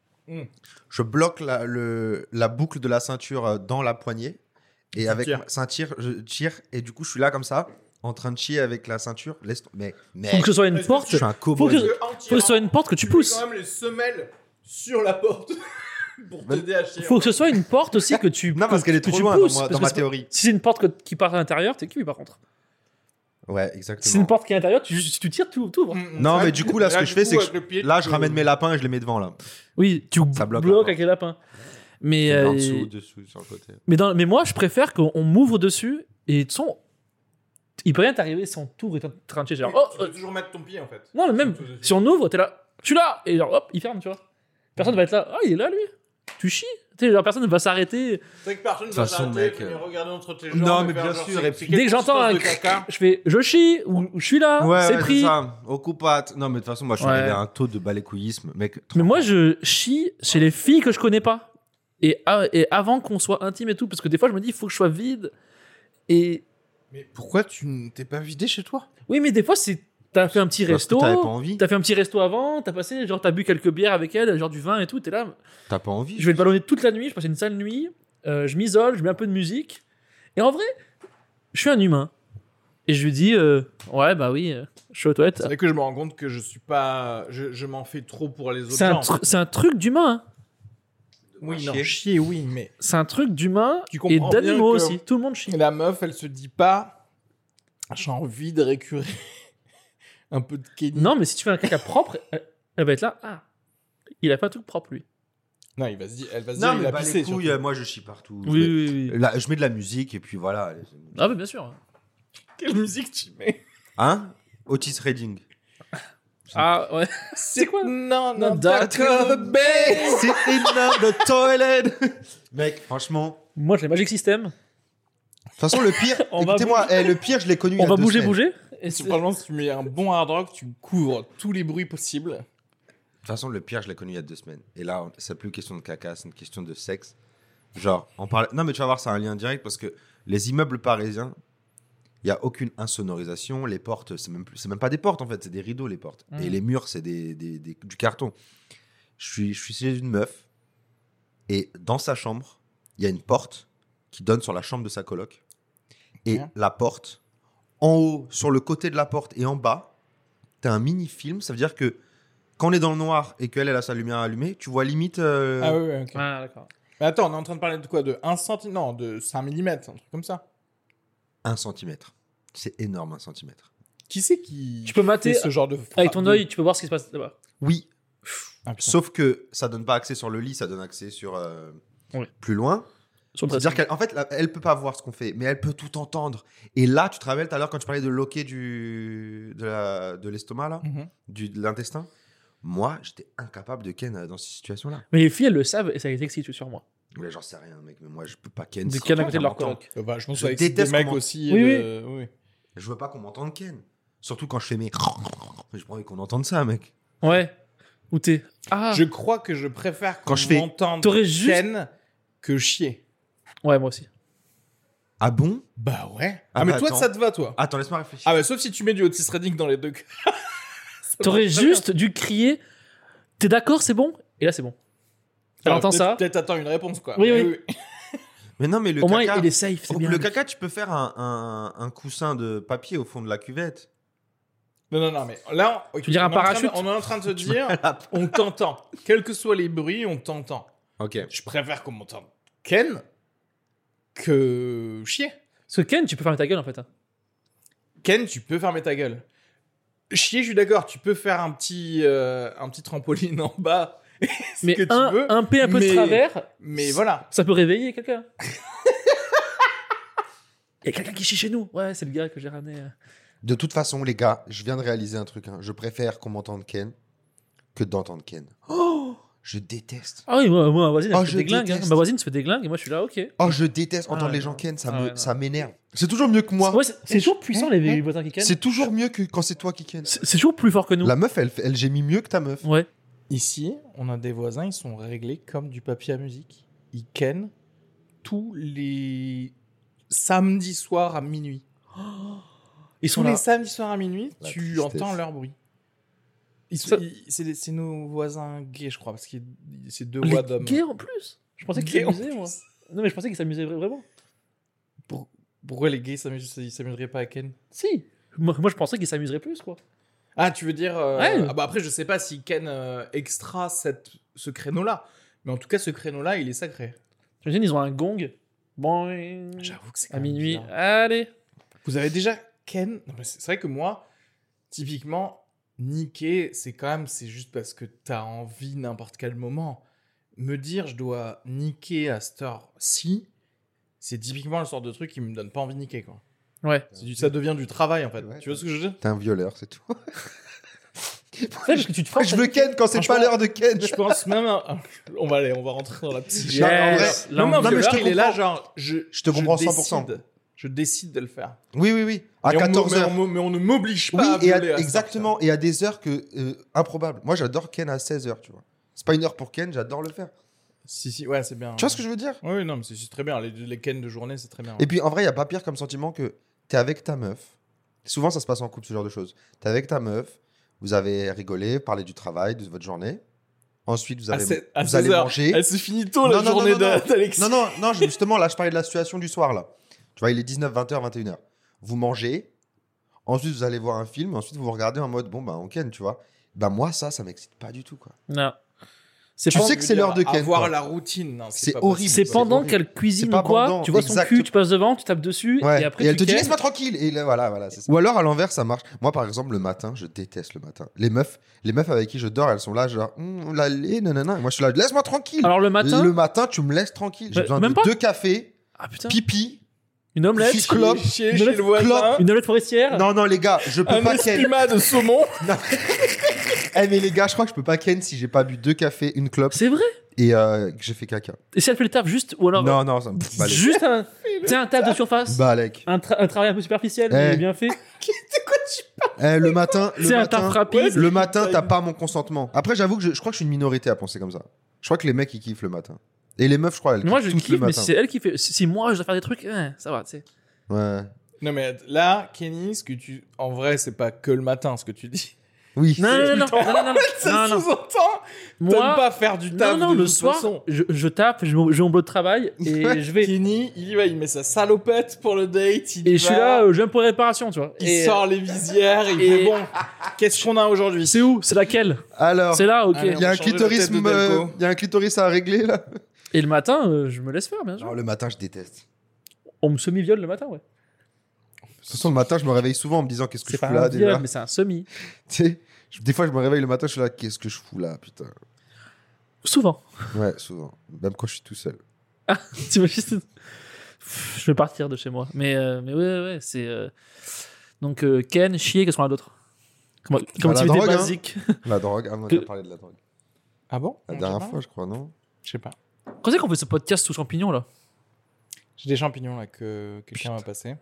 je bloque la boucle de la ceinture dans la poignée et avec tires. ma ceinture je tire et du coup je suis là comme ça en train de chier avec la ceinture. Mais Faut que ce soit une Est-ce que porte. je suis un Faut cowboy. que ce soit une porte que tu pousses. quand même les semelles sur la porte pour t'aider à chier. Faut que ce soit une porte aussi que tu. Non parce qu'elle est que trop tu loin pousses, dans parce que ma c'est- théorie. Si c'est une porte qui part à l'intérieur, t'es cuit par contre. Ouais, Si exactement. c'est une porte qui est à l'intérieur, tu tires, tu ouvres. Non, mais du coup, là, ce que je fais, c'est que là, je ramène ramène mes lapins et je les mets devant, là. Oui, tu Ça bloque bloques la avec les lapins. Mais, En dessous, dessous, sur le côté. mais moi, je préfère qu'on m'ouvre dessus et de toute façon, il peut rien t'arriver si on t'ouvre et t'es en train de chier. Genre, Tu peux toujours mettre ton pied en fait. non, mais même si on ouvre, t'es là, je suis là, et genre, hop, il ferme, tu vois. Personne va être là, ah, il est là, lui. Tu chies. Tu sais, genre, personne ne va s'arrêter. C'est vrai que personne ne De va toute façon, s'arrêter mec, et regarder entre tes non, jambes. mais et faire bien genre, sûr, c'est- et c'est puis- Dès que quelle j'entends un consistance de caca. je fais, je chie, ou je suis là, Ouais, c'est ouais, pris. ça. Au coup pâte. Non, mais de toute façon, moi, je suis Ouais. arrivé à un taux de balécouillisme, mec. Mais moi, je chie chez les filles que je connais pas. Et avant qu'on soit intime et tout, parce que des fois, je me dis, il faut que je sois vide. Et Mais pourquoi tu ne t'es pas vidé chez toi? oui, mais des fois, c'est t'as fait un petit Parce que resto. t'avais pas envie. T'as fait un petit resto avant, t'as passé, genre, t'as bu quelques bières avec elle, genre du vin et tout, t'es là. T'as pas envie. Je vais te ballonner toute la nuit, je passe une sale nuit, je m'isole, je mets un peu de musique. Et en vrai, je suis un humain. Et je lui dis, ouais, bah oui, je suis aux toilettes. C'est vrai que je me rends compte que je suis pas. Je m'en fais trop pour les autres C'est un, gens. c'est un truc d'humain. hein. Oui, non, Chier. chier, oui, mais C'est un truc d'humain Tu et comprends d'animaux bien que- aussi. Tout le monde chie. la meuf, elle se dit pas. J'ai envie de récurer un peu de Kenny. Non, mais si tu fais un caca propre, elle va être là. Ah, il a pas un truc propre, lui. Non, elle va se Non, dire, il mais a bah, pissé. les couilles, surtout. moi, je chie partout. Oui, oui, oui. Là, je mets de la musique et puis voilà. allez, c'est bon. Ah, mais bien sûr. Quelle musique tu mets? Hein Otis Redding. Ah, ouais. C'est quoi Non, Non, non, Dark Dark of the Bay. Sitting on the toilet. Mec, franchement. Moi, j'ai Magic System. De toute façon, le pire, On va écoutez-moi, le pire, je l'ai connu il y On a va 2 bouger, semaines. bouger. Et Si c'est- vraiment, si tu mets un bon hard rock, tu couvres tous les bruits possibles. De toute façon, le pire, je l'ai connu il y a 2 semaines. Et là, c'est plus une question de caca, c'est une question de sexe. Genre, on parle. Non, mais tu vas voir, c'est un lien direct parce que les immeubles parisiens, il n'y a aucune insonorisation. Les portes, c'est même pas des portes en fait, c'est des rideaux les portes. Mhm. Et les murs, c'est du carton. Je suis chez une meuf et dans sa chambre, il y a une porte qui donne sur la chambre de sa coloc. Et Ok. la porte, en haut, sur le côté de la porte et en bas, tu as un mini-film. Ça veut dire que quand on est dans le noir et qu'elle a sa lumière allumée, tu vois limite. Ah oui, ok. Ah, d'accord. Mais attends, on est en train de parler de quoi? De 1 centimètre? Non, de 5 mm, un truc comme ça. 1 centimètre. C'est énorme, 1 centimètre. Qui c'est qui Tu peux mater fait ce genre de avec ton œil, tu peux voir ce qui se passe là-bas. Oui, Ah, putain. sauf que ça donne pas accès sur le lit, ça donne accès sur Oui. plus loin. Sur le C'est-à-dire dressing. qu'en fait, elle peut pas voir ce qu'on fait, mais elle peut tout entendre. Et là, tu te rappelles tout à l'heure quand tu parlais de loquer de l'estomac, là, de l'intestin. Moi, j'étais incapable de ken dans ces situations-là. Mais les filles, elles le savent et ça les excite sur moi. Mais j'en sais rien, mec, mais moi, je peux pas ken. De si ken à quelqu'un côté de leur m'entend. coloc. Bah, je pense Je que ça excite des déteste mecs comment- aussi. Oui, oui. Je veux pas qu'on m'entende ken. Surtout quand je fais mes... J'ai pas envie qu'on entende ça, mec. Ouais. Où t'es. Ah. Je crois que je préfère Quand qu'on je fais- m'entende T'aurais juste- ken que chier. Ouais, moi aussi. Ah bon? Bah ouais. Ah mais bah toi, attends. ça te va, toi. Attends, laisse-moi réfléchir. Ah bah sauf si tu mets du Otis Redding dans les deux cas. Ça T'aurais marche très juste dû crier. T'es d'accord, c'est bon? Et là, c'est bon. Elle Alors, entend ça. Peut-être attends une réponse, quoi. Oui, Mais oui. Mais non, mais le Au moins, caca... il est safe. C'est bien. Le caca, tu peux faire un coussin de papier au fond de la cuvette. Non, mais là, Tu veux dire un on est en train de- parachute On est en train de se dire, on t'entend. Quels que soient les bruits, on t'entend. Ok. Je préfère qu'on m'entende ken que chier. Parce que Ken, tu peux fermer ta gueule en fait. Hein. Ken, tu peux fermer ta gueule. Chier, je suis d'accord, tu peux faire un petit trampoline en bas. Ce Mais que tu veux, un P un peu de mais- travers, Mais voilà. ça peut réveiller quelqu'un. Il y a quelqu'un qui chie chez nous. Ouais, c'est le gars que j'ai ramené. De toute façon, les gars, je viens de réaliser un truc. Hein. Je préfère qu'on m'entende ken que d'entendre ken. Oh, je déteste. Ah oui, moi, ma voisine, elle Oh, se je fait des glingues. Hein. déteste. Ma voisine se fait des glingues et moi, je suis là, ok. Oh, je déteste Ah entendre ouais, les gens non. ken. Ah ouais, non. Ça m'énerve. C'est toujours mieux que moi. Ouais, c'est toujours puissant les voisins qui ken. C'est toujours mieux que quand c'est toi qui ken. C'est toujours plus fort que nous. La meuf, elle gémit mieux que ta meuf. Ouais. Ici, on a des voisins, ils sont réglés comme du papier à musique. Ils ken tous les samedis soirs à minuit. Ils sont Tous là. les samedis soirs à minuit, La tu tristesse. entends leur bruit. Ça- C'est nos voisins gays, je crois, parce que c'est deux Les voix d'hommes. gays en plus. Je pensais qu'ils Gays en s'amusaient, moi. plus. Non, mais je pensais qu'ils s'amusaient vraiment. Pourquoi les gays ils s'amuseraient pas à ken? Si. Moi, je pensais qu'ils s'amuseraient plus, quoi. Ah, tu veux dire... Ouais. Ah bah après, je sais pas si ken extra ce créneau-là. Mais en tout cas, ce créneau-là, il est sacré. J'imagine, ils ont un gong. Boing. J'avoue que c'est quand À même minuit. bizarre. Allez. Vous avez déjà ken? Non, mais c'est vrai que moi, typiquement, niquer, c'est juste parce que t'as envie n'importe quel moment. Me dire je dois niquer à cette heure-ci, c'est typiquement le sort de truc qui me donne pas envie de niquer, quoi. Ouais. Ça devient du travail, en fait. Ouais, Tu vois ce que je veux dire? T'es un violeur, c'est tout. C'est parce que tu te forces. Je veux ken quand c'est pas Franchement, l'heure de ken. Je pense même... on va rentrer dans la psyché. Non, en vrai, Yes. Non, mais Non, mais je violeur, te il est là, comprends. genre... Je te comprends 100%. Je décide de le faire. Oui. À Et 14h. mais on ne m'oblige Oui, pas à et violer à cette exactement. Et à des heures improbables. Moi, j'adore ken à 16h, tu vois. C'est pas une heure pour ken, j'adore le faire. Si, ouais, c'est bien. Tu vois ce que je veux dire? Oui, non, mais c'est très bien. Les ken de journée, c'est très bien. Et puis, en vrai, il n'y a pas pire comme sentiment que t'es avec ta meuf. Souvent, ça se passe en couple, ce genre de choses. T'es avec ta meuf, vous avez rigolé, parlé du travail, de votre journée. Ensuite, vous, à avez, à vous 16 allez heures. manger. Elle se finit tôt, la Non, non, journée non, non, non. d'Alexis. Non, justement, là, je parlais de la situation du soir, là. Tu vois, il est 19, 20h, 21h. Vous mangez. Ensuite, vous allez voir un film. Ensuite, vous regardez en mode, bon, bah, on ken, tu vois. Bah, moi, ça m'excite pas du tout, quoi. Non. Tu sais que c'est l'heure de ken, Avoir quoi. la routine, non, C'est pas horrible. C'est possible. pendant horrible. qu'elle cuisine C'est pas ou quoi, pendant, tu vois son exactement. cul, tu passes devant, tu tapes dessus, Ouais. et après elle tu te dit ken. laisse-moi tranquille. Et là, voilà, c'est ça. Ou alors à l'envers, ça marche. Moi, par exemple, le matin, je déteste le matin. Les meufs avec qui je dors, elles sont là, genre, la lait, nanana. Et moi, je suis là, laisse-moi tranquille. Alors le matin, tu me laisses tranquille. J'ai Bah, besoin même de pas. 2 cafés, ah putain, pipi, une omelette, Fiche clope. Chez Une le voisin, une omelette forestière. Non, les gars, je peux un pas ken. espuma de saumon. Eh, mais les gars, je crois que je peux pas ken si j'ai pas bu 2 cafés, une clope C'est vrai. et que j'ai fait caca. Et si elle fait le taf juste, ou alors Non, ça me balèque. juste un, tu sais, un taf de surface, Balèque. un travail un peu superficiel, Eh. mais bien fait. Le matin, C'est un taf rapide. le matin, t'as pas mon consentement. Après, j'avoue que je crois que je suis une minorité à penser comme ça. Je crois que les mecs, ils kiffent le matin. Et les meufs, je crois, elles Mais moi je kiffent tous kiffe, le mais matin. si c'est elle qui fait. Si moi je dois faire des trucs, ça va, tu sais. Ouais. Non, mais là, Kenny, en vrai, c'est pas que le matin, ce que tu dis. Oui. Non, non. Ça Non. sous-entend. Moi, T'aimes pas faire du taf non, de le toute soir, façon. je tape, j'ai mon boulot de travail et je vais. Kenny, il y va, il met sa salopette pour le date. Et je suis là, je viens pour réparation, tu vois. Il Et, sort les visières, il et- fait bon. Qu'est-ce qu'on a aujourd'hui? C'est où? C'est laquelle? Alors, C'est là, ok. Allez, il y a on un va changer la clitoris, tête de Delco. il y a un clitoris à régler là. Et le matin, je me laisse faire, bien sûr. Non, le matin, je déteste. On me semi-viole le matin, ouais. De toute façon, le matin, je me réveille souvent en me disant qu'est-ce que C'est je pas fous un là viol, déjà. mais c'est un semi. Tu sais, des fois, je me réveille le matin, je suis là, qu'est-ce que je fous là, putain. Souvent. Ouais, souvent. Même quand je suis tout seul. T'imagines Je vais partir de chez moi. Mais ouais, c'est. Donc, Ken, chier, qu'est-ce qu'on a d'autre comme la activité drogue, hein. basique. La drogue. Ah, on Que- a parlé de la drogue. Ah bon? La On dernière sait pas fois, je crois, non? Je sais pas. Quand c'est qu'on fait ce podcast sous champignons, là J'ai des champignons là que quelqu'un m'a passé.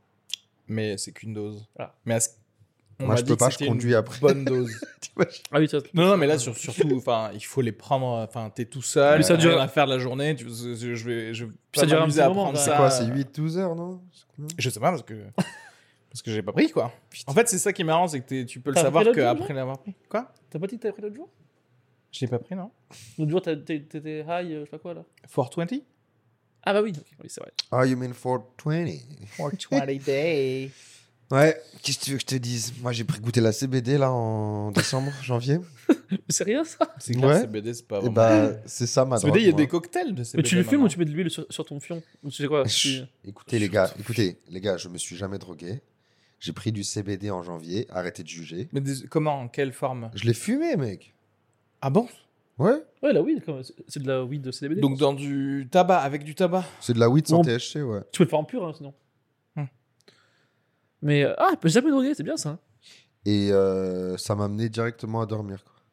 Mais c'est qu'une dose. Ah. Mais on Moi, m'a je dit peux que pas, je c'était conduis une après. bonne dose. Ah oui, ça. Non, mais là, surtout, enfin, il faut les prendre. Enfin, t'es tout seul, Mais ça dure- rien à faire de la journée. Je vais Ça pas dure un m'amuser petit à moment, prendre quand ça. C'est quoi, c'est 8-12 heures, non? C'est combien Je sais pas parce que j'ai pas pris quoi. En fait, c'est ça qui est marrant, c'est que tu peux le T'as savoir pris l'autre jour, qu'après l'avoir pris. Quoi? T'as pas dit que t'avais pris l'autre jour Je l'ai pas pris, non? L'autre jour, t'étais high, je sais pas quoi, là. 420? Ah bah oui, ok, oui, c'est vrai. Ah, you mean 420? 420 day. Ouais, qu'est-ce que tu veux que je te dise? Moi, j'ai pris goûter la CBD là en décembre, janvier. Mais c'est rien, ça C'est clair, Ouais. CBD, c'est pas Et vraiment. bah, c'est ça ma drogue. CBD, il y a moi. des cocktails de CBD. Mais tu le fumes ou maintenant. tu mets de l'huile sur ton fion Ou tu sais quoi Chut. Écoutez les gars, je me suis jamais drogué. J'ai pris du CBD en janvier, arrêtez de juger. Mais comment? En quelle forme? Je l'ai fumé, mec. Ah bon? Ouais, Ouais, la weed, c'est de la weed de CBD. Donc dans du tabac, avec du tabac. c'est de la weed sans Bon. THC, ouais. Tu peux le faire en pur, hein, sinon. Hmm. Mais, j'ai jamais drogué, c'est bien ça. Et ça m'a amené directement à dormir, quoi.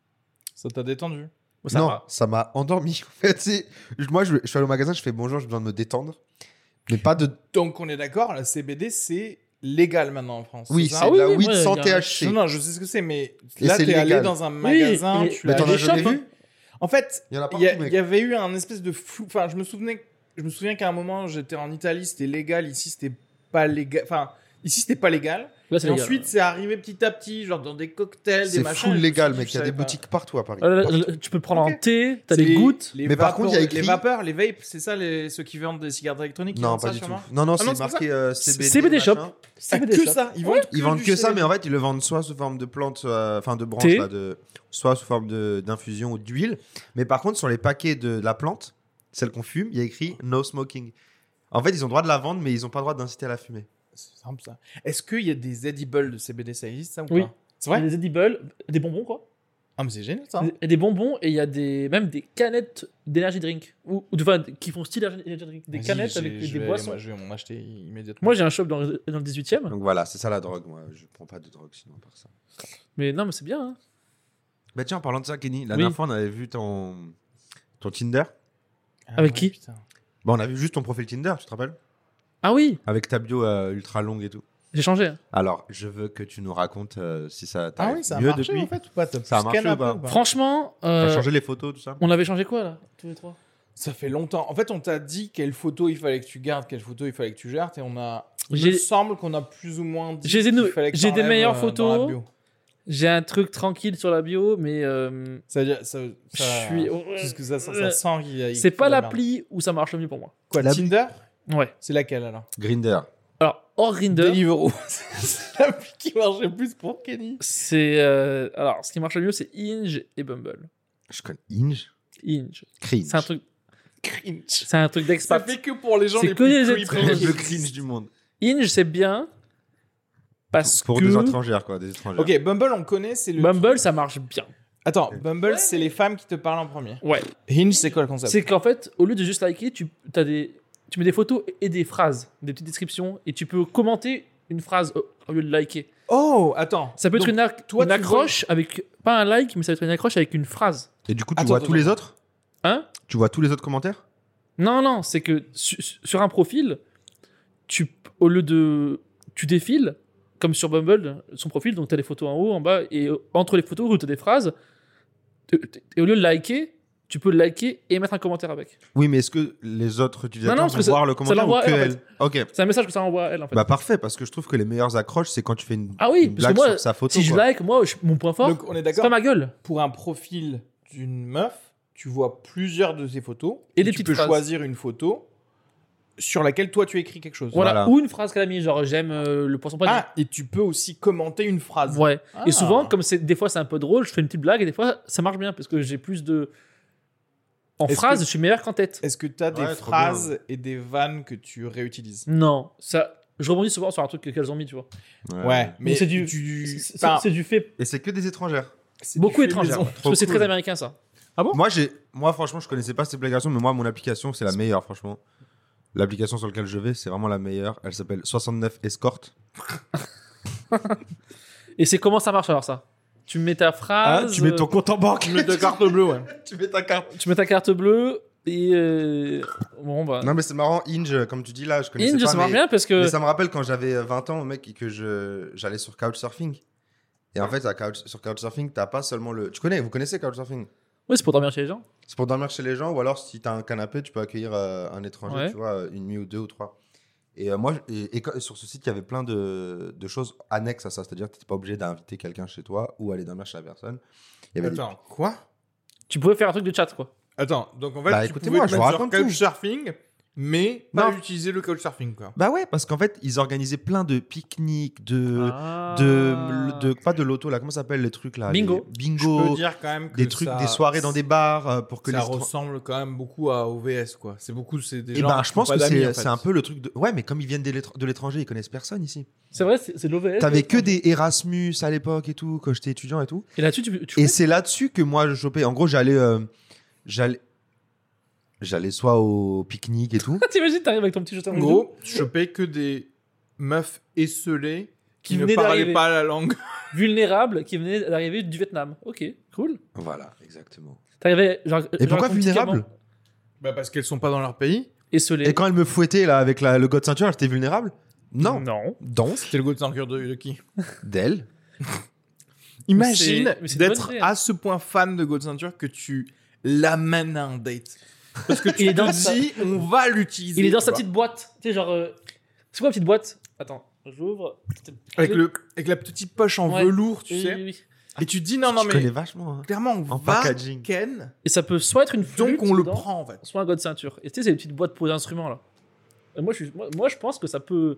Ça t'a détendu. Bon, ça Non, va. ça m'a endormi. En fait, moi, je suis allé au magasin, je fais bonjour, j'ai besoin de me détendre. Mais pas de. Donc on est d'accord, la CBD c'est légal maintenant en France. Oui, ça c'est Ah de oui, la oui, weed moi, sans il y a un- THC. Non, non, je sais ce que c'est, mais Et là c'est t'es allé légal. dans un magasin, et- tu Mais as t'en les as jamais shops, vu? En fait, Il y en a il partout, y, mec. y avait eu un espèce de flou. Enfin, je me souviens qu'à un moment j'étais en Italie, c'était légal, ici c'était pas légal. Enfin, ici c'était pas légal. Là, c'est Et légal. ensuite c'est arrivé petit à petit, genre dans des cocktails, des C'est machins. full et je me légal, suis dit, mec. je Il y a des savais pas. boutiques partout à Paris. Tu peux le prendre Ok. en thé, t'as C'est des gouttes. Mais par contre, il y a écrit- Les vapeurs, les vapes, c'est ça ceux qui vendent des cigarettes électroniques qui Non, vendent pas ça, du tout. sûrement Non, non, Ah non, c'est c'est marqué CBD. CBD shop. machin. C'est CBD que shop. ça. Ils vendent Ils vendent du que ça, CBD. mais en fait, ils le vendent soit sous forme de plantes, enfin de branches, Thé. là, soit sous forme d'infusion ou d'huile. Mais par contre, sur les paquets de la plante, celle qu'on fume, il y a écrit no smoking. En fait, ils ont le droit de la vendre, mais ils n'ont pas le droit d'inciter à la fumer. C'est simple ça. Est-ce qu'il y a des edibles de CBD, ça existe ça ou Oui. pas? C'est Il y a vrai? des edibles, des bonbons, quoi. Ah, mais c'est génial ça. Et des bonbons, et il y a même des canettes d'énergie drink. Enfin, qui font style énergie drink. Des Vas-y, canettes avec des boissons. Moi, je vais m'en acheter immédiatement. Moi, j'ai un shop dans le 18e. Donc voilà, c'est ça la drogue. Moi, je prends pas de drogue sinon, par ça. Mais non, mais c'est bien. Hein. Bah tiens, en parlant de ça, Kenny, la Oui. dernière fois, on avait vu ton Tinder. Ah Avec ouais, qui? putain. Bah, on a vu juste ton profil Tinder, tu te rappelles? Ah oui, Avec ta bio ultra longue et tout. j'ai changé. Hein. Alors, je veux que tu nous racontes si ça Ah t'arrive oui, ça a mieux marché depuis. en fait ou pas? T'as Ça a plus marché scanné ou un pas peu Franchement, T'as changé les photos, tout ça? on avait changé quoi, là, tous les trois? Ça fait longtemps. En fait, on t'a dit quelle photo il fallait que tu gardes, quelle photo il fallait que tu jettes, et on a. Il me J'ai- semble qu'on a plus ou moins dit. J'ai des qu'il nou- fallait que j'ai des t'enlèves, meilleures dans photos. la bio. J'ai un truc tranquille sur la bio, mais Ça veut dire, ça, je suis. parce que ça sent qu'il y a. C'est qu'il pas faut de la merde. l'appli où ça marche le mieux pour moi. Quoi, La- Tinder? Ouais. C'est laquelle alors? Grinder. Alors, hors Grindr, Deliveroo. C'est l'appli qui marche le plus pour Kenny. c'est. Alors, ce qui marche le mieux, c'est Hinge et Bumble. Je connais Inge. Hinge. Cringe. Cringe. C'est un truc Ça d'expat. fait que pour les gens C'est les que plus les creepy. étrangers. Le cringe du monde. Hinge, c'est bien. Parce Pour que. des étrangères, quoi. Des étrangères. Ok, Bumble, on connaît, c'est le. Bumble, ça marche bien. Attends, Bumble, c'est les femmes qui te parlent en premier. Ouais. Hinge, c'est quoi le concept? C'est qu'en fait, au lieu de juste liker, tu mets des photos et des phrases, des petites descriptions, et tu peux commenter une phrase au lieu de liker. Oh, attends. Ça peut être Donc, une tu accroche avec. Pas un like, mais ça peut être une accroche avec une phrase. Et du coup, tu Attends, vois attends, tous les attends. autres? Hein? Tu vois tous les autres commentaires? Non, c'est que sur un profil, au lieu de. Tu défiles, comme sur Bumble, son profil, donc tu as les photos en haut, en bas, et entre les photos, tu as des phrases. Et au lieu de liker, tu peux liker et mettre un commentaire avec. Oui, mais est-ce que les autres utilisateurs Non, parce vont que ça- voir le ça commentaire l'envoie ou que elle, en elle? Ok. C'est un message que ça envoie à elle, en fait. Bah parfait, parce que je trouve que les meilleures accroches, c'est quand tu fais une, Ah oui, une parce que blague moi, sur sa photo. si je quoi. like, moi, mon point fort, Donc, on est c'est d'accord. pas ma gueule. Pour un profil d'une meuf, tu vois plusieurs de ses photos. Et des tu petites peux phrases. choisir une photo sur laquelle toi tu écris quelque chose. Voilà. Voilà. Ou une phrase qu'elle a mis, genre j'aime le poisson pané. Ah, et tu peux aussi commenter une phrase. Ouais. Ah. Et souvent, comme des fois c'est un peu drôle, je fais une petite blague et des fois ça marche bien parce que j'ai plus de. En Est-ce phrase, que- je suis meilleur qu'en tête. Est-ce que tu as des Ouais, trop phrases et des vannes que tu réutilises? Non, ça. Je rebondis souvent sur un truc qu'elles ont mis, tu vois. Ouais, mais c'est tu... c'est du fait Et c'est que des étrangères. c'est beaucoup du fait étrangère. maison. Parce que c'est cool. très américain ça. Ah bon? Moi, franchement, je connaissais pas cette application, mais moi, mon application, c'est la meilleure, franchement. L'application sur laquelle je vais, c'est vraiment la meilleure. Elle s'appelle 69 Escort. Et c'est comment ça marche alors ça? Tu mets ta phrase. Tu mets ton compte en banque. Tu mets ta carte bleue, ouais. Tu mets ta carte. Tu mets ta carte bleue et bon bah. Non, mais c'est marrant, Inge, comme tu dis là, je connaissais Inge, pas. ça marche bien parce que. Mais ça me rappelle quand j'avais 20 ans, mec, et que j'allais sur Couchsurfing. Et en fait, sur Couchsurfing, t'as pas seulement le. Vous connaissez Couchsurfing? Oui, c'est pour dormir chez les gens. C'est pour dormir chez les gens, ou alors si t'as un canapé, tu peux accueillir un étranger, Ouais. tu vois, une nuit ou 2 ou 3. Et sur ce site, il y avait plein de choses annexes à ça. C'est-à-dire que t'étais pas obligé d'inviter quelqu'un chez toi ou aller dormir chez la personne. Il y avait Attends, quoi? Tu pouvais faire un truc de chat quoi. Attends, donc en fait, Bah, tu écoutez-moi, pouvais te je vous mettre sur raconte tout. Couchsurfing, mais pas Non. utiliser le Couchsurfing, quoi. Bah ouais, parce qu'en fait, ils organisaient plein de pique-niques, Ah. pas de loto, là, comment ça s'appelle les trucs là? Bingo. Je Bingo. peux dire quand même que Des trucs, ça, des soirées dans des bars pour que ça les ressemble quand même beaucoup à OVS, quoi. C'est des Et gens ben, qui je font pense pas que d'amis, en fait. c'est un peu le truc de. Ouais, mais comme ils viennent de l'étranger, ils connaissent personne ici. C'est vrai, c'est de l'OVS. T'avais que des Erasmus à l'époque et tout, quand j'étais étudiant et tout. Et là-dessus, Et c'est là-dessus que moi je chopais. En gros, j'allais soit au pique-nique et tout. T'imagines, t'arrives avec ton petit jeton En gros, je chopais que des meufs esselées qui Qui ne venaient parlaient d'arriver. pas la langue. vulnérable qui venait d'arriver du Vietnam. Ok, cool. Voilà, exactement. T'arrivais genre. Et pourquoi vulnérable? Bah parce qu'elles sont pas dans leur pays. Esselé. Et quand elle me fouettait là avec le god ceinture, j'étais vulnérable? Non. Non. Donc, C'était le goût de ceinture de qui? d'elle. Imagine mais c'est une bonne d'être idée, hein. à ce point fan de Gold Ceinture que tu l'amènes à un date. Parce que Il tu est dans te sa- dis, on va l'utiliser. Il est dans tu sa vois. petite boîte. Tu sais, genre. C'est quoi la petite boîte? Attends, j'ouvre. Avec la petite poche en Ouais. velours, tu Oui, sais. oui, oui. Et tu te dis, non, Je mais connais vachement. Hein. clairement, on En va packaging. ken, Et ça peut soit être une flûte. donc on le dedans, prend en fait. soit un god ceinture. Et tu sais, c'est des petites boîtes pour les instruments là. Et moi, je pense que ça peut